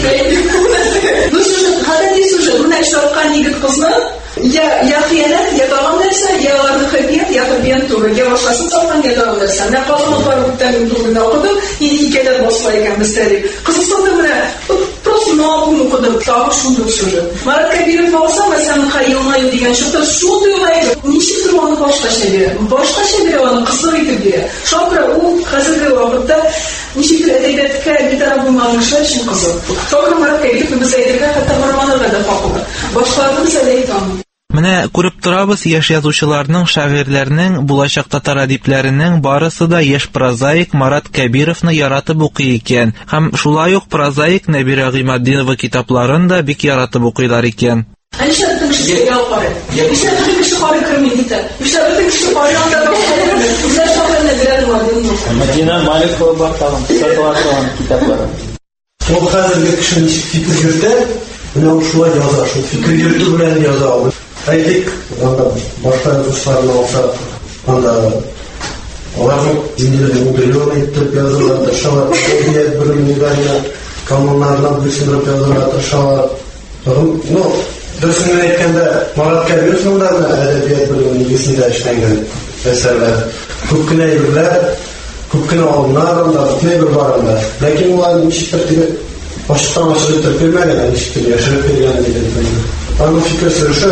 Ну, сюжет, гадәти сюжет, менә шаркан егет кызны, я я хыянат, я тагын нәрсә, я аларны хыянат, я хыянат түгел, я башкасын салган, я тагын нәрсә. Менә калганлар үттән түгел укыдым, инде икәдә басла икән мистәри. Кызысында менә просто новым укыдым, тагы шундый сюжет. Марат Кабиров алса, мәсәлән, хыянат дигән шуты шундый гайб, ничектер аны башкача бирә. Башкача бирә аны кызык итеп бирә. Шакра ул хәзерге вакытта ничектер әдәбиятка битара булмагышы өчен кызык. Шакра Марат Кабиров без әйтергә хәтта романларга да хаклы. Башкаларны сөйләйтәм. Менә күреп торабыз, яшь язучыларның, шагыйрьләрнең, булачак татар әдипләренең барысы да яшь прозаик Марат Кабировны яратып укый икән. Һәм шулай ук прозаик Нәбира Гыймаддинова китапларын да бик яратып укыйлар икән. Әлишә бөтен кеше ял кары. Әлишә бөтен кеше кары керми дитә. Әлишә бөтен кеше кары анда да. Үзләр шагыйрьне бирәләр булды. Мәдинә Маликова бар тагын, сатылган китаплары. Ул хәзерге кеше ничек фикер йөртә, менә шулай яза, шул фикер йөртү белән яза ул. Әйтик, анда башка язучыларны алсак, анда аларның җиңеллеген уделён итеп язырга тырышалар, әдәбият белемнәренә, кануннарына буйсындырып язырга тырышалар. Ну, дөресен әйткәндә, Марат Кабировның да әдәбият белеменең йөзендә эшләнгән әсәрләр, күп кенә әйберләр, күп кенә алымнар анда, күп әйбер бар анда. Ләкин улар ничектер дип ачыктан-ачык итеп белмәгән, ничектер яшереп биргән дип. Аның фикер сөйләше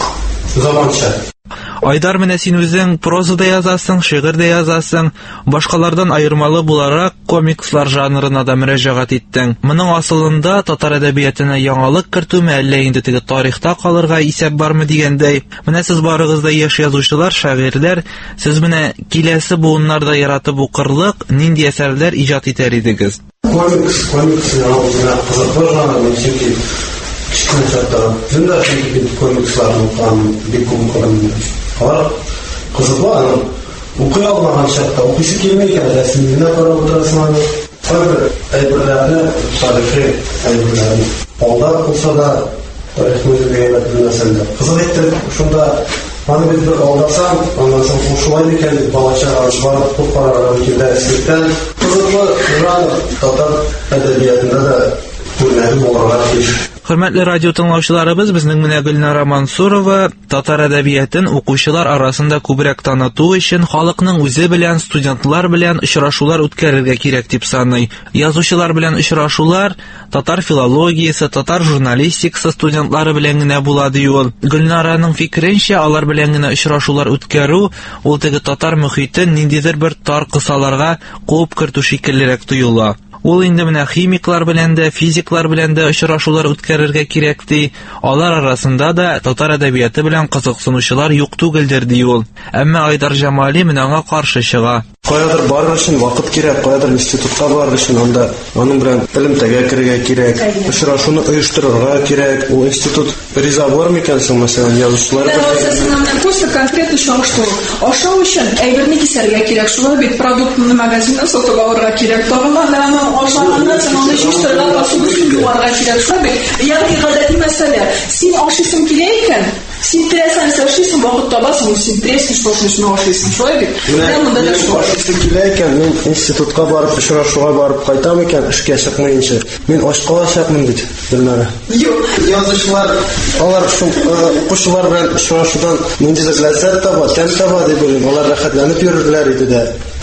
заманча. Айдар, менә син үзең прозада язасың, шигырьдә язасың, башкалардан аермалы буларак комикслар жанрына да мөрәҗәгать иттең. Моның асылында татар әдәбиятына яңалык кертүме, әллә инде теге тарихта калырга исәп бармы дигәндәй. Менә сез барыгыз да яшь язучылар, шагыйрьләр, сез менә киләсе буыннарда яратып укырлык нинди әсәрләр иҗат итәр идегез? Комикс, комикс язуына кызыклы жанр, чөнки кичкенә чакта зинда чөнки комиксларны укыган бик күп укыган. Алар кызыклы, аны укый алмаган чакта укыйсы килмәй икән, рәсемне карап утырасың, һәр әйберләрне, тарихи әйберләрне алда булса да тарихны бәяләп белмәсәң дә кызык итеп шунда аны бит бер алдасам, аннан соң шулай икән дип балачага барып күп карарга кирәк. Дәреслектән кызыклы жанр татар әдәбиятында да күренә булырга тиеш. Хөрмәтле радио тыңлаучыларыбыз, безнең менә Гөлнара Мансурова татар әдәбиятын укучылар арасында күбрәк таныту өчен халыкның үзе белән, студентлар белән очрашулар үткәрергә кирәк дип саный. Язучылар белән очрашулар татар филологиясе, татар журналистикасы студентлары белән генә була ди ул. Гөлнараның фикеренчә, алар белән генә очрашулар үткәрү ул теге татар мөхитен ниндидер бер тар кысаларга куып кертү шикеллерәк тоела. Ул инде менә химиклар белән дә, физиклар белән дә очрашулар үткәрергә кирәк ди. Алар арасында да татар әдәбияты белән кызыксынучылар юк түгелдер ди ул. Әмма Айдар Җамали менә аңа каршы чыга. Каядыр барыр өчен вакыт кирәк, каядыр институтка барыр өчен анда аның белән элемтәгә керергә кирәк, очрашуны оештырырга кирәк. Ул институт риза булыр икән соң, мәсәлән, язучылар белән просто конкретно чагыштыру. Ашау өчен әйберне кисәргә кирәк, шулай бит продуктны магазинда сатып алырга кирәк. Тагын ашаганнан соң аны җыштырырга, посуданы юарга кирәк. Шулай бит. Ягъни гадәти мәсьәлә. Син ашыйсың килә икән, син теләсәң ашыйсың, вакыт табасың, син теләсәң шуны ашыйсың. Шулай бит. Менә монда да шулай. Килә икән, мин институтка барып, очрашуга барып кайтам икән, эшкә чыкмаенча. Мин аш калачакмын бит, Гөлнара. Юк, язучылар, алар шул укучылар белән очрашудан ниндидер ләззәт таба, тәм таба дип уйлыйм. Алар рәхәтләнеп йөрерләр иде дә.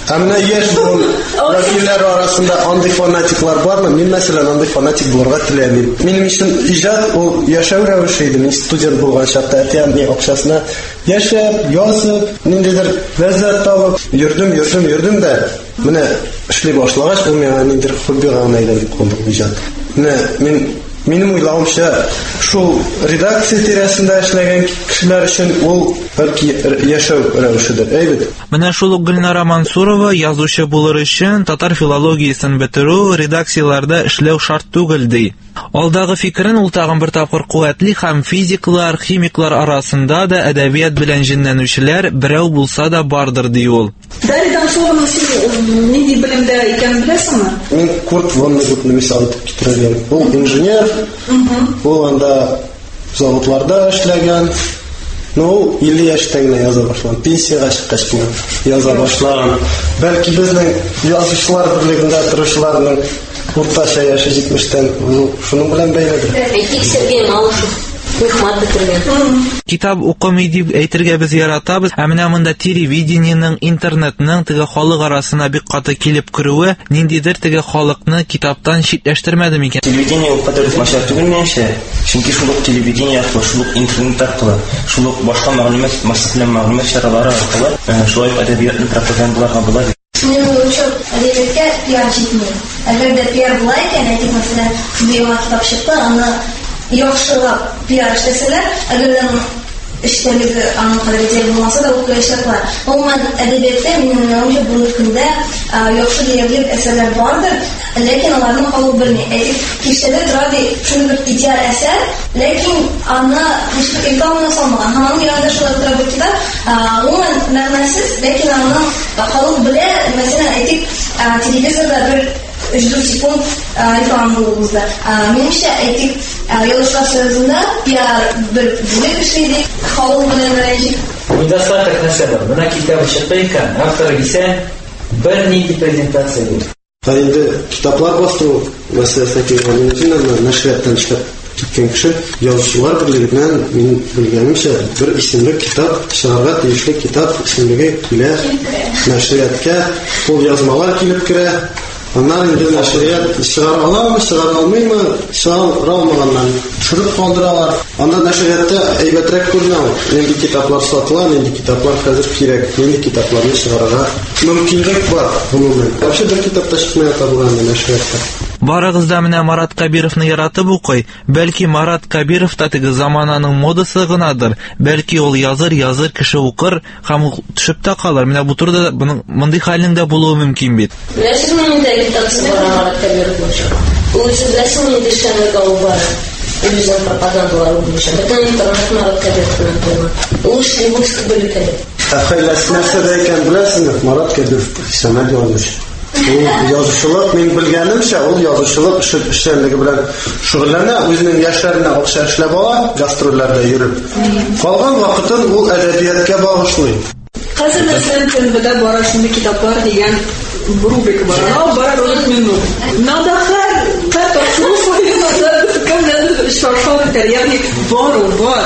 Әмна яшь буын вәкилләр арасында андый фанатиклар бармы? Мин мәсәлән андый фанатик булырга теләмим. Минем өчен иҗат ул яшәү рәвеше иде. Мин студент булган чакта әтиямның акчасына яшәп, язып, ниндидер ләззәт табып йөрдем, йөрдем, йөрдем дә менә эшли башлагач, ул миңа ниндидер хоббига гына дип калды иҗат. Менә мин Минем уйлавымча, шул редакция тирәсендә эшләгән кешеләр өчен ул бәлки яшәү рәвешедер. Әйбәт. Менә шул ук Гөлнара Мансурова язучы булыр өчен татар филологиясын бетерү, редакцияларда эшләү шарт түгел ди. Алдагы фикерен ул тагын бер тапкыр куәтли һәм физиклар, химиклар арасында да әдәбият белән җенләнүчеләр берәү булса да бардыр ди ул. Даридан Шованы син нинди белемдә икәнен беләсеңме? Мин Курт Воннегутны мисал итеп китерәм. Ул инженер, ул анда заводларда эшләгән. Ну, илле яшьтә генә яза башлаган. Пенсиягә чыккач кына яза башлаган. Бәлки безнең язучылар берлегендә торучыларның уртача яше җитмештән шуның белән бәйледер. Әйтик, Сергей Малышев Мөхмәт бетергән. Китап укымый дип әйтергә без яратабыз. Ә менә монда телевидениеның, интернетның теге халык арасына бик каты килеп керүе ниндидер теге халыкны китаптан читләштермәде микән? Телевидение ул кадәр мәшәкать түгел минемчә. Чөнки шул ук телевидение аркылы, шул ук интернет аркылы, шул ук башка мәгълүмат, массалы мәгълүмат чаралары аркылы шулай әдәбиятны пропагандаларга була. Менә ул әдәбиятка пиар җитми. Әгәр дә пиар була икән, әйтик, мәсәлән, быел китап чыкты, аны яхшылап пиар эшләсәләр, әгәр эштәлеге аның кадәр булмаса да ул эшләпләр. Гомумән әдәбиятта минем уйлавымча бу көндә яхшы диярлек әсәрләр бардыр, ләкин аларның калу белми. Киштәдә тора шундый бер идеаль әсәр, ләкин аны һич рекламага салмаган. Һәм янда шулай тора бер китап, гомумән мәгънәсез, ләкин аның калу белә, мәсәлән, әйтик, телевизорда бер өч секунд реклама булды. Минемчә, әйтик, Ялышкар союзында пиар бер бүлек эшләде, халык белән рәҗи. Недостаток нәрсә бар? Менә китабы чыкты икән, авторы исән, бер нинди презентация булды. Инде китаплар бастыру мәсьәләсе килгән өчен нәшрияттан чыгып киткән кеше язучылар берлегеннән мин белгәнемчә бер исемле китап чыгарга тиешле китап исемлеге килә. Нәшриятка ул язмалар килеп керә. Аннан инде нәшрият чыгара аламы, чыгара алмыймы, чыгара алмаганнан төшереп калдыралар. Анда нәшриятта әйбәтрәк күренә. Нинди китаплар сатыла, нинди китаплар хәзер кирәк, нинди китапларны чыгарырга мөмкинлек бар. Гомумән, вообще бер китапта чыкмый табылган нәшриятта. Барыгыз да менә Марат Кабировны яратып укый. Бәлки Марат Кабиров та теге замананың модасы гынадыр. Бәлки ул языр, языр, кеше укыр һәм ул төшеп тә калыр. Менә бу турыда моның мондый хәлнең дә булуы мөмкин бит. Ләкин миндә китапсы бар Марат Кабиров буенча. Ул үзләсен инде эшләнергә ул бар. Үзен пропагандалар буенча. Бөтен интернет Марат Кабиров белән булган. Ул эшли бушка бүлек әле. Хәйләсе нәрсәдә икән беләсеңме? Марат Кабиров сәнәд язмыш. Ул язучылык, мин белгәнемчә, ул язучылык эшчәнлеге белән шөгыльләнә, үзенең яшьләренә акча эшләп ала, гастрольләрдә йөреп. Калган вакытын ул әдәбиятка багышлый. Хәзер мәсәлән төнбедә бара шундый китаплар дигән рубрика бар. Ул бара ролик минут. Надо һәр һәр шуфай надо кемнәр шаршау итәргә бар ул бар.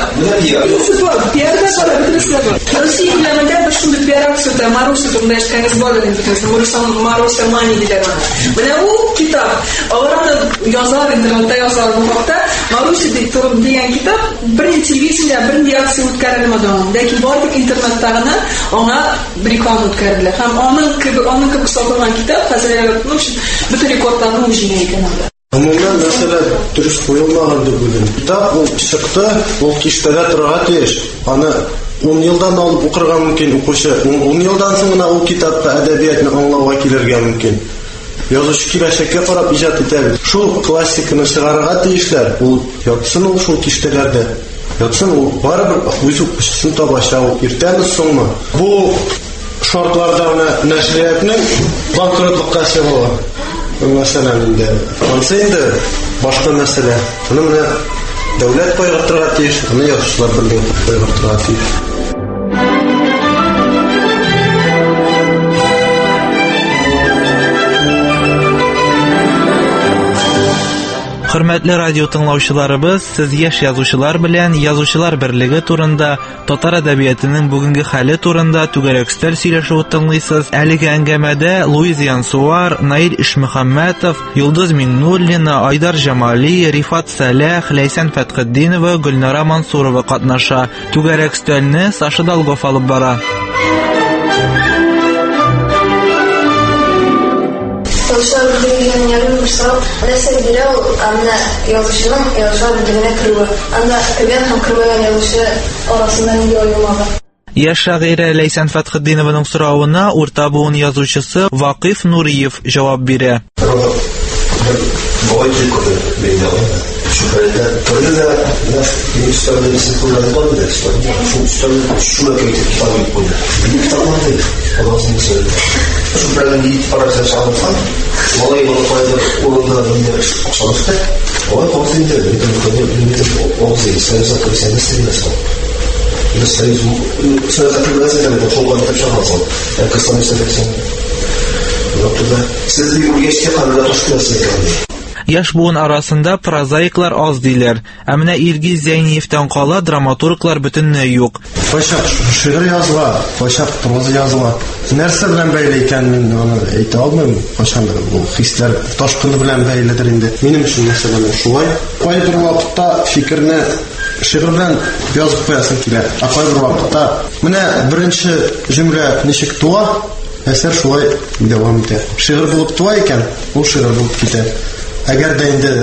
Бар, пиарда бар, бөтенесе бар. Россия белән дә шундый пиар акцияда Маруся турында эшкәнез бар инде, Маруся Маруся Мани дигән. Менә ул китап, аларны язар интернетта язар бу вакытта Маруся дигән китап бер телевизиядә бер акция үткәрелмәде. Ләкин барлык интернетта гына аңа реклама үткәрделәр. Һәм аның кебек аның кебек сатылган китап хәзер бөтен рекордларны җиңә икән. Гомумән мәсьәлә дөрес куелмаган дип уйлыйм. Китап ул чыкты, ул киштәдә торырга тиеш. Аны ун елдан алып укырга мөмкин укучы. ун елдан соң гына ул китапта әдәбиятны аңлауга килергә мөмкин. Язучы киләчәккә карап иҗат итә. Шул классиканы чыгарырга тиешләр. Ул ятсын ул шул киштәләрдә. Ятсын ул барыбер үз укучысын табачак ул иртәме соңмы. Бу шартларда нәшриятның банкротлыкка чыгуы. Мәсәлән, инде ансы инде башка мәсьәлә. Аны менә дәүләт кайгыртырга тиеш, аны язучылар берлеге кайгыртырга тиеш. Хөрмәтле радио тыңлаучыларыбыз, сез яшь язучылар белән язучылар берлеге турында, татар әдәбиятының бүгенге хәле турында түгәрәк өстәл сөйләшүе тыңлыйсыз. Әлеге әңгәмәдә Луиз Янсуар, Наил Ишмөхәммәтов, Йолдыз Миңнуллина, Айдар Җамали, Рифат Сәләх, Ләйсән Фәтхетдинова, Гөлнара Мансурова катнаша. Түгәрәк өстәлне Саша Долгов алып бара. Язучылар берлегенең ярым бер сорау, нәрсә бирә ул аны язучының язучылар берлегенә керүе. Анда кергән һәм кергән язучы арасында нинди аерма бар? Яшь шагыйрә Ләйсән Фәтхетдинованың соравына урта буын язучысы Вакыйф Нуриев җавап бирә. Яшь буын арасында прозаиклар аз диләр. Ә менә Илгиз Зәйниевтән кала драматурглар бөтенләй юк. Кайчак шигырь языла, кайчак проза языла. Нәрсә белән бәйле икән, мин аны әйтә алмыйм. Кайчандыр бу хисләр ташкыны белән бәйледер инде. Минем өчен мәсәлән шулай. Кайбер вакытта фикерне шигырь белән язып куясың килә. Ә кайбер вакытта менә беренче җөмлә ничек туа, әсәр шулай дәвам итә. Шигырь булып туа икән, ул шигырь булып китә. Әгәр дә инде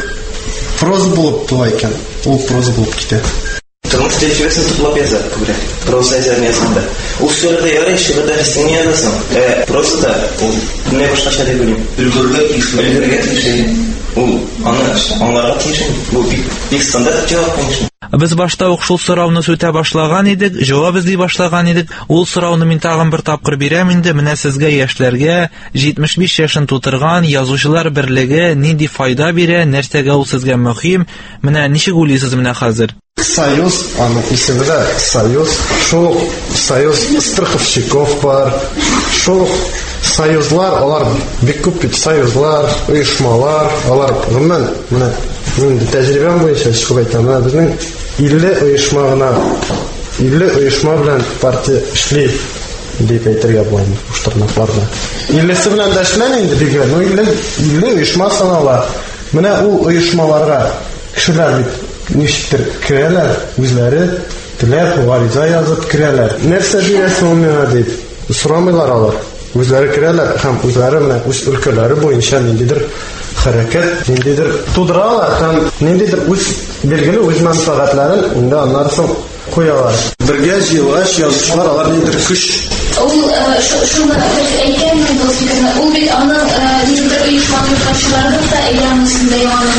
проза булып туа икән, ул проза булып китә. Тормыш тәҗрибәсен туплап яза, күбрәк. Проза әсәрен язганда. Ул шигырьдә ярый, шигырьдә хисен язасың. Ә прозада ул менә башкача дип уйлыйм. Өлгергә өлгергә тиеш. Ул аны аңларга тиеш. Бу бик стандарт җавап, конечно. Без башта ук шул сорауны сүтә башлаган идек, җавап эзли башлаган идек. Ул сорауны мин тагын бер тапкыр бирәм инде. Менә сезгә яшьләргә җитмеш биш яшын тутырган язучылар берлеге нинди файда бирә, нәрсәгә ул сезгә мөһим? Менә ничек уйлыйсыз менә хәзер? Союз, аның исемендә Союз, шул Союз страховщиков бар, шул союзлар, алар бик күп бит союзлар, оешмалар, алар гомумән менә инде тәҗрибәм буенча шул әйтәм, менә безнең илле оешма гына, илле оешма белән партия эшли дип әйтергә була инде буштырнакларда. иллесе белән дәшмән инде бигрәк, ну илле илле оешма санала. Менә ул оешмаларга кешеләр бит ничектер керәләр, үзләре теләп, гариза язып керәләр. Нәрсә бирәсең миңа дип сорамыйлар алар. Үзләре керәләр һәм үзләре менә үз өлкәләре буенча ниндидер хәрәкәт, ниндидер тудыралар һәм ниндидер үз билгеле үз мәнфәгатьләрен инде аннарсын куялар. Бергә җыелгач язучылар алар ниндидер көч. Ул шунда әйткән фикерне, ул бит аның ниндидер оешманың каршыларында да әйләнмәсендә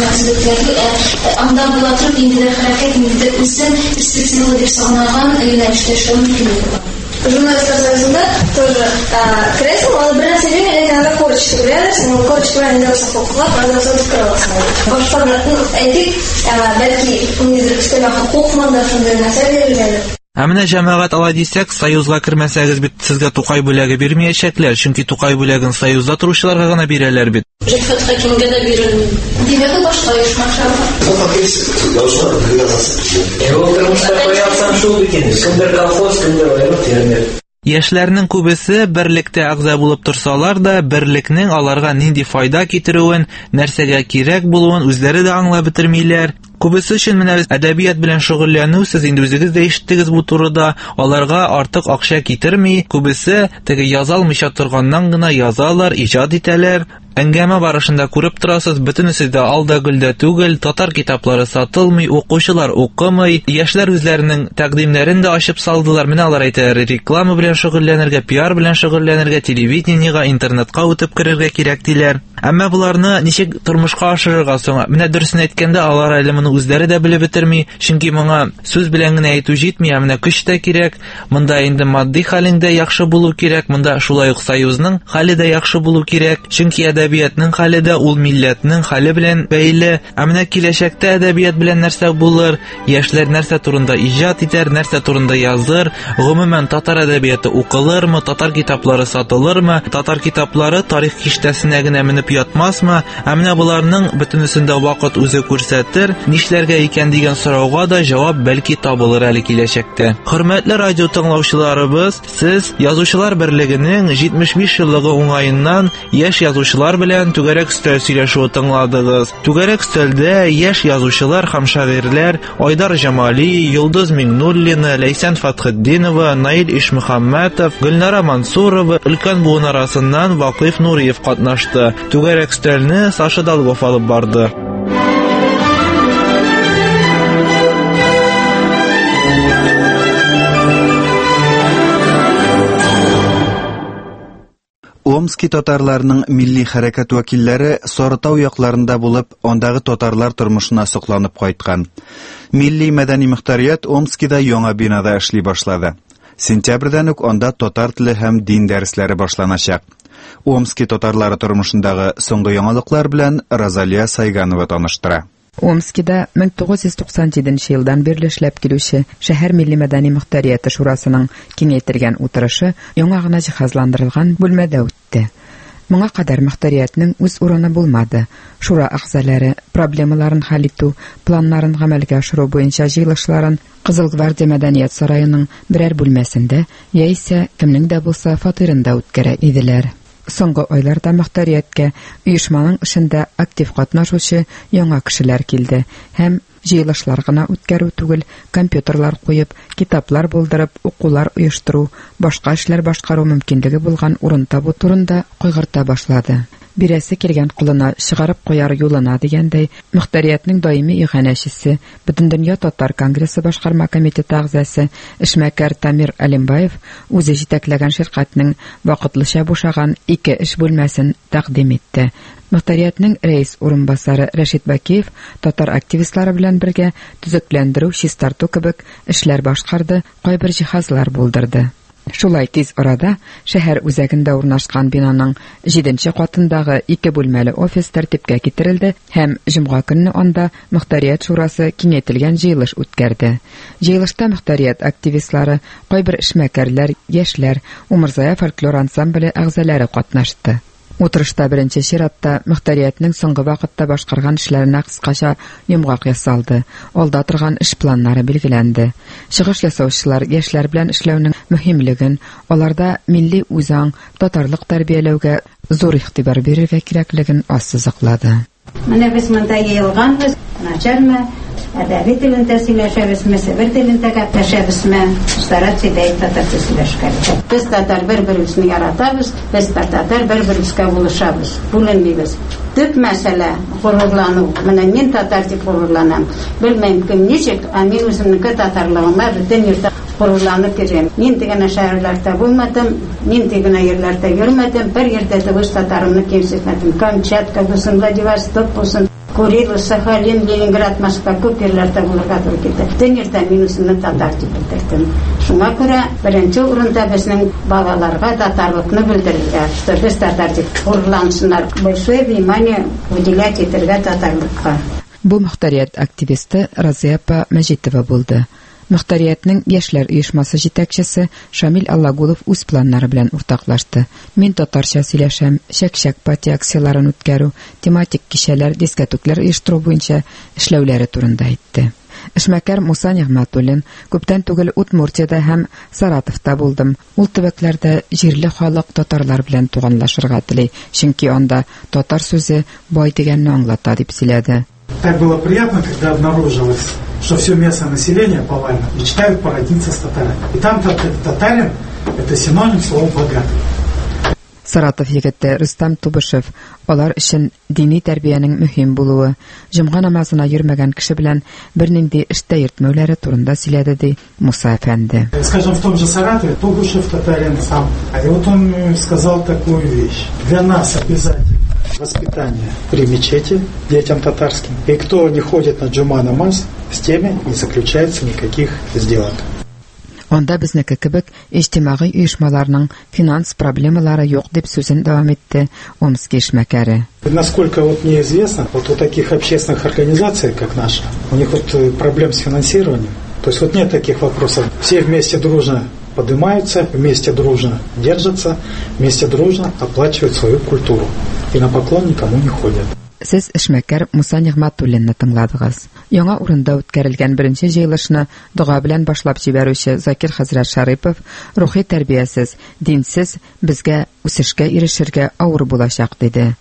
яңа анда була торып ниндидер хәрәкәт, ниндидер үсен перспективалы дип санаган юнәлештә эшләү мөмкин. Журналистлар союзында тоже кресел, ал бер нәрсә дигән, әйтә анда корочка белән, син ул корочка белән инде хокуклар, анда сатып кырыласың. Башка әйтик, бәлки ниндидер өстәмә хокуклар шундый нәрсә бирелгән. Ә менә җәмәгать алай дисәк, союзга кермәсәгез бит сезгә Тукай бүләге бирмәячәкләр, чөнки Тукай бүләген союзда торучыларга гына бирәләр бит. Җәфәт хакимгә дә бирелми. Димәк, башка оешма шартлар. Язучылар берлеге язасы. Ул тормышта куясың шул икән. Кемдер колхоз, кемдер район фермер. Яшьләрнең күбесе берлектә әгъза булып торсалар да, берлекнең аларга нинди файда китерүен, нәрсәгә кирәк булуын үзләре дә аңлап бетермиләр. Күбесе өчен менә әдәбият белән шөгыльләнү, сез инде үзегез дә ишеттегез бу турыда, аларга артык акча китерми, күбесе теге язалмыйча торганнан гына язалар, иҗат итәләр. Әңгәмә барышында күреп торасыз, бөтенесе дә алда гөлдә түгел, татар китаплары сатылмый, укучылар укымый, яшьләр үзләренең тәкъдимнәрен дә ачып салдылар. Менә алар әйтәләр, реклама белән шөгыльләнергә, пиар белән шөгыльләнергә, телевидениегә, интернетка үтеп керергә кирәк диләр. Әмма буларны ничек тормышка ашырырга соң? Менә дөресен әйткәндә, алар әле моны үзләре дә белеп бетерми, чөнки моңа сүз белән генә әйтү җитми, менә көч тә кирәк. Монда инде матди хәлендә яхшы булу кирәк, монда шулай ук союзның хәле дә яхшы булу кирәк, чөнки әдәбиятның хәле дә ул милләтнең хәле белән бәйле. Ә менә киләчәктә әдәбият белән нәрсә булыр? Яшьләр нәрсә турында иҗат итәр, нәрсә турында языр? Гомумән татар әдәбияты укылырмы, татар китаплары сатылырмы, татар китаплары тарих киштәсенә генә менеп ятмасмы? Ә менә буларның бөтенесендә вакыт үзе күрсәтер. Нишләргә икән дигән сорауга да җавап бәлки табылыр әле киләчәктә. Хөрмәтле радио тыңлаучыларыбыз, сез Язучылар берлегенең җитмеш биш еллыгы уңаеннан яшь язучылар белән түгәрәк өстәл сөйләшүе тыңладыгыз. Түгәрәк өстәлдә яшь язучылар һәм шагыйрьләр Айдар Җамали, Йолдыз Миңнуллина, Ләйсән Фатхетдинова, Наил Ишмөхәммәтов, Гөлнара Мансурова, өлкән буын арасыннан Вакыйф Нуриев катнашты. Түгәрәк өстәлне Саша Долгов алып барды. Омски татарларының милли хәрәкәт вәкилләре Сарытау якларында булып, ондагы татарлар тормышына сокланып кайткан. Милли мәдәни мөхтәрият Омскида яңа бинада эшли башлады. Сентябрьдән үк анда татар теле һәм дин дәресләре башланачак. Омски татарлары тормышындагы соңгы яңалыклар белән Розалия Сайганова таныштыра. Омскида мең тугыз йөз туксан җиденче елдан бирле эшләп килүче шәһәр милли мәдәни мөхтәрияте шурасының киңәйтелгән утырышы яңа гына җиһазландырылган бүлмәдә үтте. Моңа кадәр мөхтәриятның үз урыны булмады. Шура әгъзалары проблемаларын хәл итү, планнарын гамәлгә ашыру буенча җыелышларын Кызыл гвардия мәдәният сараеның берәр бүлмәсендә яисә кемнең дә булса фатирында үткәрә иделәр. Соңгы айларда мөхтәрияткә оешманың эшендә актив катнашучы яңа кешеләр килде һәм җыелышлар гына үткәрү түгел, компьютерлар куеп, китаплар булдырып, укулар оештыру, башка эшләр башкару мөмкинлеге булган урын табу турында кайгырта башлады. Бирәсе килгән кулына чыгарып куяр юлына дигәндәй, мөхтәриятның даими иганәчесе, Бөтендөнья татар конгрессы башкарма комитеты әгъзасы эшмәкәр Тамир Алимбаев үзе җитәкләгән ширкәтнең вакытлыча бушаган ике эш бүлмәсен тәкъдим итте. Мөхтәриятның рәис урынбасары Рәшит Бакиев татар активистлары белән бергә төзекләндерү, чистарту кебек эшләр башкарды, кайбер җиһазлар булдырды. Шулай тиз арада шәһәр үзәгендә урнашкан бинаның җиденче катындагы ике бүлмәле офис тәртипкә китерелде һәм җомга көнне анда мөхтәрият шурасы киңәйтелгән җыелыш үткәрде. Җыелышта мөхтәрият активистлары, кайбер эшмәкәрләр, яшьләр, Умырзая фольклор ансамбле әгъзалары катнашты. Утырышта беренче чиратта мөхтәриятның соңгы вакытта башкарган эшләренә кыскача йомгак ясалды. Алда торган эш планнары билгеләнде. Чыгыш ясаучылар яшьләр белән эшләүнең мөһимлеген, аларда милли үзаң, татарлык тәрбияләүгә зур игътибар бирергә кирәклеген ассызыклады. Менә без монда йыелганбыз, начальма әдәби телендә сөйләшәбез, мәсәбер телендә гәпләшәбезме, стараться итеп татар сөйләшкән. Без татар бер-беребезне яратабыз, без татар бер-беребезгә булышабыз, бүленмибез. Төп мәсьәлә горурлану. Менә мин татар дип горурланам. Белмәм кем ничек, ә мин үземнең татарлыгыма бөтен йортта горурланып йөрим. Мин дигән шәһәрләрдә булмадым, мин дигән җирләрдә йөрмәдем, бер йөрдә дә үз татарымны кимсетмәдем. Камчатка булсын, Владивосток булсын, Курил, Сахалин, Ленинград, Москва, күп җирләрдә булырга туры килде. Бөтен йортта мин үземне татар дип белдердем. Шуңа күрә беренче урында безнең балаларга татарлыкны белдерергә, что без татар дип горурлансыннар. Большое внимание уделять итәргә татарлыкка. Бу мөхтәрият активисты Разия апа Мәҗитова булды. Мөхтәриятның яшьләр оешмасы җитәкчесе Шамил Аллагулов үз планнары белән уртаклашты. Мин татарча сөйләшәм, чәк-чәк пати акцияларын үткәрү, тематик кичәләр, дискәтүкләр оештыру буенча эшләүләре турында әйтте. Эшмәкәр Муса Нигъмәтуллин күптән түгел Удмуртиядә һәм Саратовта булдым. Ул төбәкләрдә җирле халык татарлар белән туганлашырга тели, чөнки анда татар сүзе бай дигәнне аңлата дип сөйләде. Так было приятно, когда обнаружилось, что все местное население повально мечтают породниться с татарами. И там татарин – это синоним слова «богатый». Саратов егете Рустам Тубышев алар өчен дини тәрбиянең мөһим булуы, җомга намазына йөрмәгән кеше белән бернинди эштә йөртмәүләре турында сөйләде ди Муса әфәнде. Скажем, в том же Саратове Тубышев татарин сам. И вот он сказал такую вещь. Для нас обязательно воспитание при мечети детям татарским. И кто не ходит на джума намаз, с теми не заключается никаких сделок. Анда безнеке кебек иҗтимагый оешмаларның финанс проблемалары юк дип сүзен дәвам итте Омский эшмәкәре. Насколько вот мне известно, вот у таких общественных организаций, как наша, у них вот проблем с финансированием. То есть вот нет таких вопросов. Все вместе дружно поднимаются, вместе дружно держатся, вместе дружно оплачивают свою культуру. И на поклон никому не ходят. Сез эшмәкәр Муса Нигъмәтуллинны тыңладыгыз. Яңа урында үткәрелгән беренче җыелышны дуга белән башлап җибәрүче Закир хәзрәт Шарипов рухи тәрбиясез, динсез безгә үсешкә ирешергә авыр булачак диде.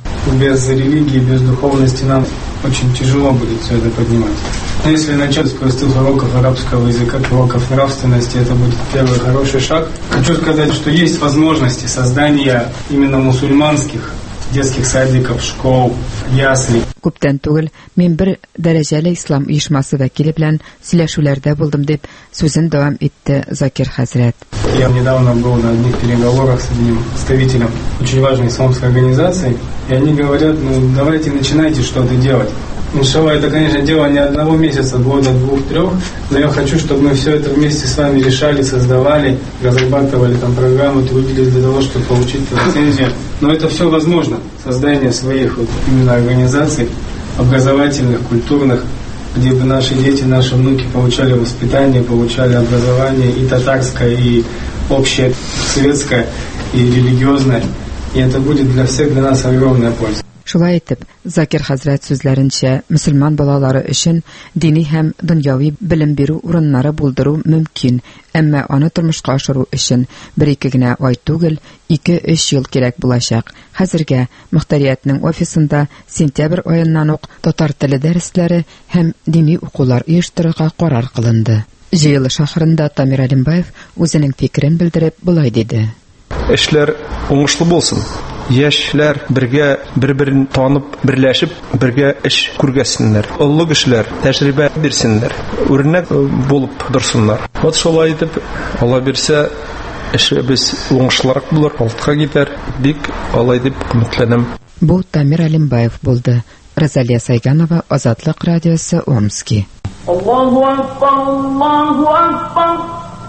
Без религии, без духовности нам очень тяжело будет все это поднимать. Но если начать с простых уроков арабского языка, уроков нравственности, это будет первый хороший шаг. Хочу сказать, что есть возможности создания именно мусульманских детских садиков, школ, яслей. Күптән түгел мин бер дәрәҗәле ислам оешмасы вәкиле белән сөйләшүләрдә булдым дип сүзен дәвам итте Закир хәзрәт. Я недавно был на одних переговорах с одним представителем очень важной исламской организации, и они говорят, ну давайте начинайте что-то делать. Иншалла, это, конечно, дело не одного месяца, года, двух, трех, но я хочу, чтобы мы все это вместе с вами решали, создавали, разрабатывали там программы, трудились для того, чтобы получить лицензию. Но это все возможно, создание своих вот именно организаций, образовательных, культурных, где бы наши дети, наши внуки получали воспитание, получали образование и татарское, и общее, светское, и религиозное. И это будет для всех, для нас огромная польза. Шулай итеп, Закир хәзрәт сүзләренчә, мөселман балалары өчен дини һәм дөньяви белем бирү урыннары булдыру мөмкин, әмма аны тормышка ашыру өчен бер-ике генә ай түгел, ике-өч ел кирәк булачак. Хәзергә мөхтәриятның офисында сентябрь аеннан ук татар теле дәресләре һәм дини укулар оештырырга карар кылынды. Җыелыш ахырында Тамир Алимбаев үзенең фикерен белдереп булай диде. Эшләр уңышлы булсын. Яшьләр бергә бер-берен танып, берләшеп, бергә эш күргәсеннәр. Оллык эшләр тәҗрибә бирсеннәр. Үрнәк булып дурсыннар. Вот шулай итеп, Алла бирсә, эшебез уңышлырак булыр, алтка китәр. Бик алай дип өметләнәм. Бу Тамир Алимбаев булды. Розалия Сайганова, Азатлык радиосы, Омский. Аллаху акбар, Аллаху акбар.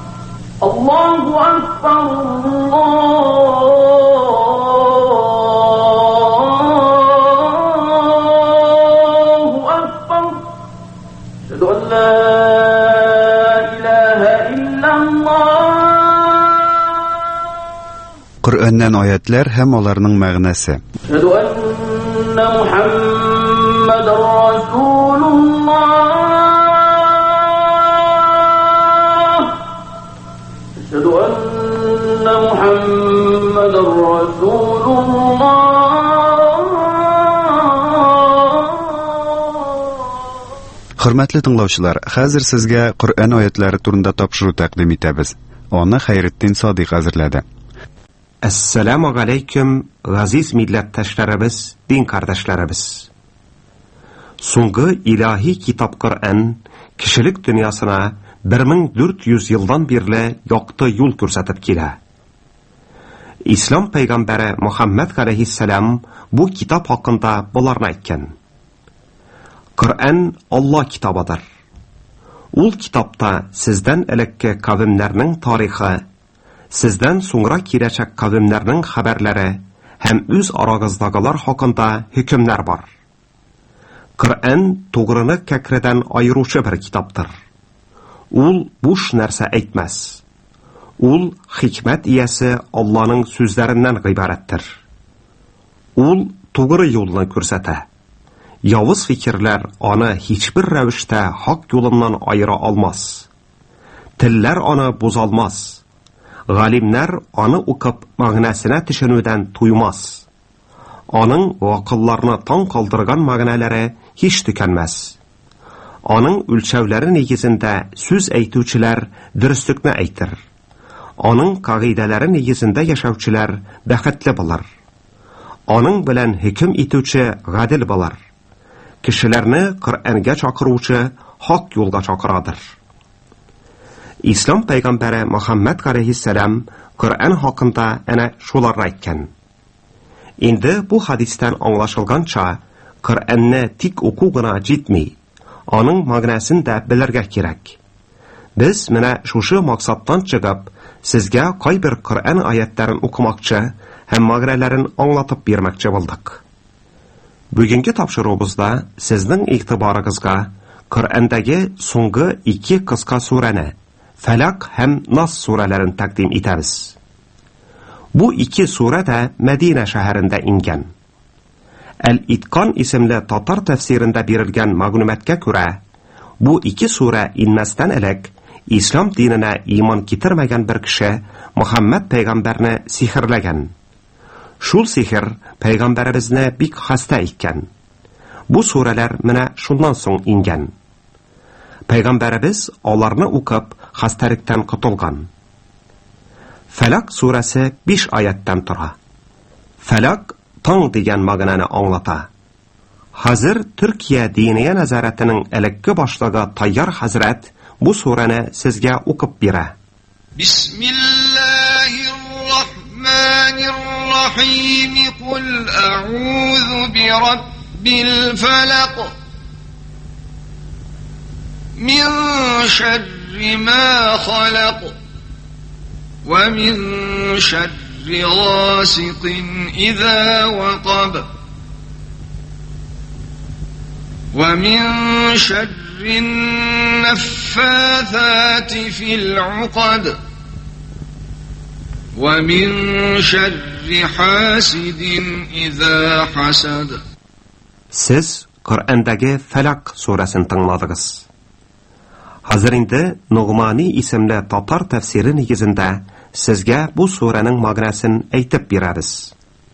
Аллаху акбар, Аллаху акбар. Ашһаду ан ла илаха илляллах. Коръәннән аятлар һәм аларның мәгънәсе. Ашһаду анна Мухаммадар расулуллах. أشهد أن محمد رسول الله. Хөрмәтле тыңлаучылар, хәзер сезгә Коръән аятлары турында тапшыру тәкъдим итәбез. Аны Хәйретдин Садыйк әзерләде. Ассаламу алейкум, газиз милләттәшләребез, дин кардәшләребез. Соңгы илаһи китап Коръән кешелек дөньясына bir ming dört yüz yıldan biрле якты юл күрсәтеп килә. Ислам пәйгамбәре Мөхәммәд алейһиссалам бу китап хакында буларны әйткән. Коръән Алла китабыдыр. Ул китапта сездән элекке кавемнәрнең тарихы, сездән соңра киләчәк кавемнәрнең хәбәрләре һәм үз арагыздагылар хакында хөкемнәр бар. Коръән тугрыны кәкредән айыручы бер китаптыр. Ул буш нәрсә әйтмәс. Ул хикмәт иясе Алланың сүзләреннән гыйбарәттер. Ул тугры юлны күрсәтә. Явыз фикерләр аны һичбер рәвештә хак юлыннан айыра алмас. Телләр аны бузалмас. Галимнәр аны укып мәгънәсенә төшенүдән туймас. Аның вакылларны таң калдырган мәгънәләре һич төкәнмәс. Аның үлчәүләре нигезендә сүз әйтүчеләр дөреслекне әйтер. Аның кагыйдәләре нигезендә яшәүчеләр бәхетле булыр. Аның белән хөкем итүче гадел булыр. Кешеләрне Коръәнгә чакыручы хак юлга чакырадыр. Ислам пәйгамбәре Мөхәммәд алейһиссалам Коръән хакында әнә шуларны әйткән. Инде бу хадистән аңлашылганча, Коръәнне тик уку гына җитми. Аның мәгънәсен дә белергә кирәк. Без менә шушы максаттан чыгып, сезгә кайбер Коръән аятларын укымакчы һәм мәгънәләрен аңлатып бирмәкче булдык. Бүгенге тапшыруыбызда сезнең игътибарыгызга Коръәндәге соңгы ике кыска сурәне, Фәлак һәм Нас сүрәләрен тәкъдим итәбез. Бу ике сүрә дә Мәдинә шәһәрендә ингән. Әл-Иткан исемле татар тәфсирендә бирелгән мәгълүматкә күрә, бу ике сүрә инмәстән элек ислам диненә иман китермәгән бер кеше Мөхәммәд пәйгамбәрне сихерләгән. Шул сихер пәйгамбәребезне бик хаста иткән. Бу сүрәләр менә шуннан соң ингән. Пәйгамбәребез аларны укып хасталыктан котылган. Фәлак сүрәсе биш аяттан тора. Фәлак таң дигән мәгънәне аңлата. Хәзер Төркия диния назаратының элекке башлыгы Тайяр хәзрәт бу сүрәне сезгә укып бирә. Бисмиллаһир-рахманир-рахим. Кул а'узу бираббил фалaq. Мин шарри ма халaq. Ва мин шарри гасиқин иза вaqab. Ва мин шарри النفاثات في العقد ومن شر حاسد إذا حسد. Siz Коръәндәге Фәлак сүрәсен тыңладыгыз. Хәзер инде Нугмани исемле татар тәфсире нигезендә сезгә бу сүрәнең мәгънәсен әйтеп бирәбез.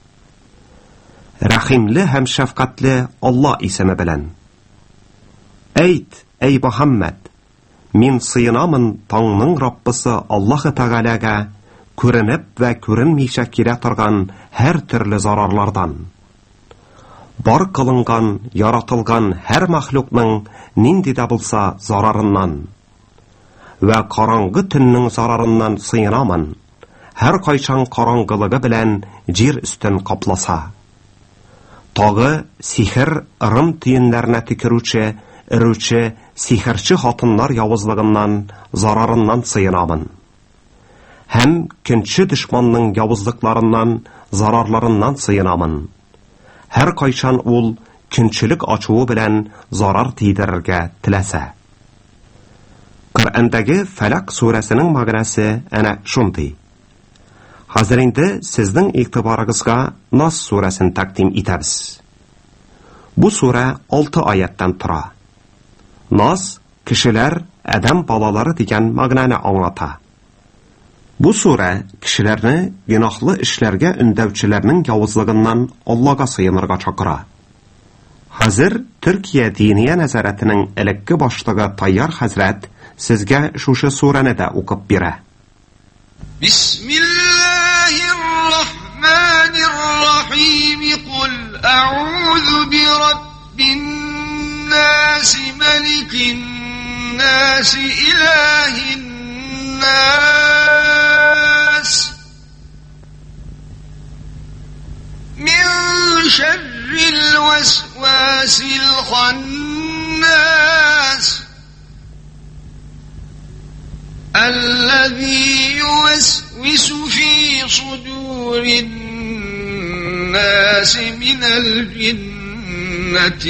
Рәхимле һәм шәфкатьле Алла исеме белән. Әйт, эй Мөхәммәд, мин сыйынамын таңның Раббысы Аллаһ Тәгаләгә күренеп вә күренмичә килә торган һәр төрле зарарлардан. Бар кылынган, яратылган һәр мәхлукның нинди дә булса зарарыннан. Вә караңгы төннең зарарыннан сыйынамын, һәр кайчан караңгылыгы белән җир өстен капласа. Тагы сихер ырым тиеннәренә тикерүче, өрүче, сихерче хатыннар явызлыгыннан, зарарыннан сыйынамын. Һәм көнче дошманның явызлыкларыннан, зарарларыннан сыйынамын. Һәр кайчан ул көнчелек ачуы белән зарар тидерергә теләсә. Коръәндәге Фәлак сүрәсенең мәгънәсе әнә шундый. Хәзер инде сезнең игътибарыгызга Нас сүрәсен тәкъдим итәбез. Бу сүрә алты аяттан тора. Нас кешеләр, адам балалары дигән мәгънәне аңлата. Бу сүрә кешеләрне гөнаһлы эшләргә өндәүчеләрнең явызлыгыннан Аллага сыенырга чакыра. Хәзер Төркия диния назаратының элекке башлыгы Тайяр хәзрәт сезгә шушы сүрәне дә укып бирә. Бисмиллаһир-рахманир-рахим. Кул а'узу бираббин нас, маликин нас, илаһин нас. Мин шаррил васвасил ханнас. الذي يوسوس في صدور الناس من الجنة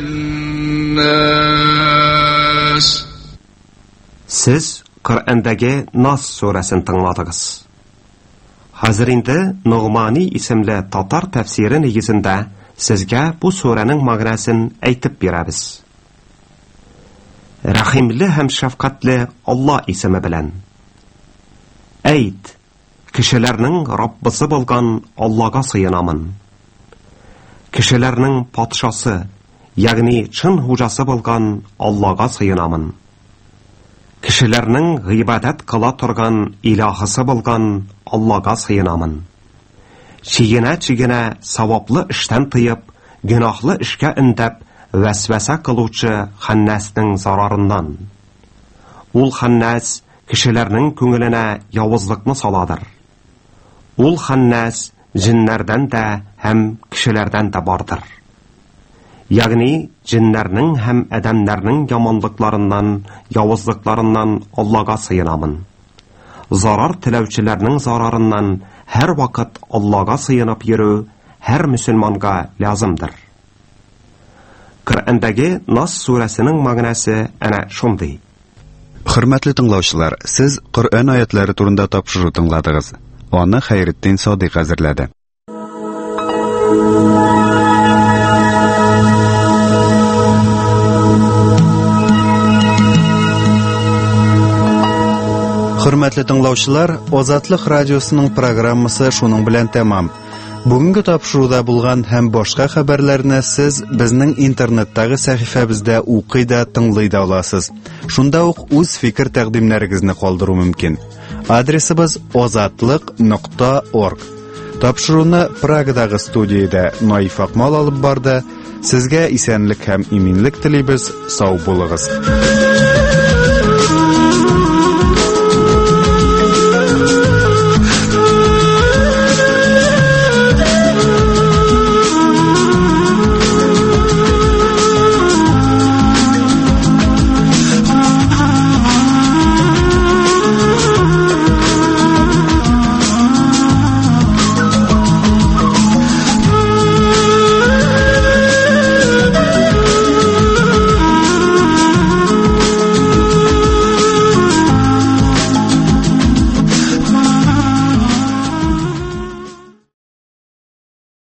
والناس. Siz Коръәндәге Нас сүрәсен тыңладыгыз. Хәзер инде Нугмани исемле татар тәфсире нигезендә сезгә бу сүрәнең мәгънәсен әйтеп бирәбез. Рәхимле һәм шәфкатьле Алла исеме белән. Әйт, кешеләрнең Раббысы булган Аллага сыенамын. Кешеләрнең патшасы, ягъни чын хуҗасы булган Аллага сыенамын. Кешеләрнең гыйбадәт кыла торган илаһысы булган Аллага сыенамын. Чигенә-чигенә саваплы эштән тыеп, гөнаһлы эшкә өндәп вәсвәсә кылучы Ханнасның зарарыннан. Ул Ханнас кешеләрнең күңеленә явызлыкны саладыр. Ул Ханнас җиннәрдән дә һәм кешеләрдән дә бардыр. Ягъни джиннәрнең һәм адәмнәрнең яманлыкларыннан, явызлыкларыннан Аллага сыенамын. Зарар теләүчеләрнең зарарыннан һәр вакыт Аллага сыенып йөрү һәр мөселманга лазымдыр. Коръәндәге Нас сүрәсенең мәгънәсе әнә шундый. Хөрмәтле тыңлаучылар, сез Коръән аятлары турында тапшыру тыңладыгыз. Аны Хәйретдин Садыйк әзерләде. Хөрмәтле тыңлаучылар, Азатлык радиосының программасы шуның белән тәмам. Бүгенге тапшыруда булган һәм башка хәбәрләрне сез безнең интернеттагы сәхифәбездә укый да, тыңлый да аласыз. Шунда ук үз фикер тәкъдимнәрегезне калдыру мөмкин. Адресыбыз азатлык нокта орг. Тапшыруны Прагадагы студиядә Наиф Акмал алып барды. Сезгә исәнлек һәм иминлек телибез. Сау булыгыз.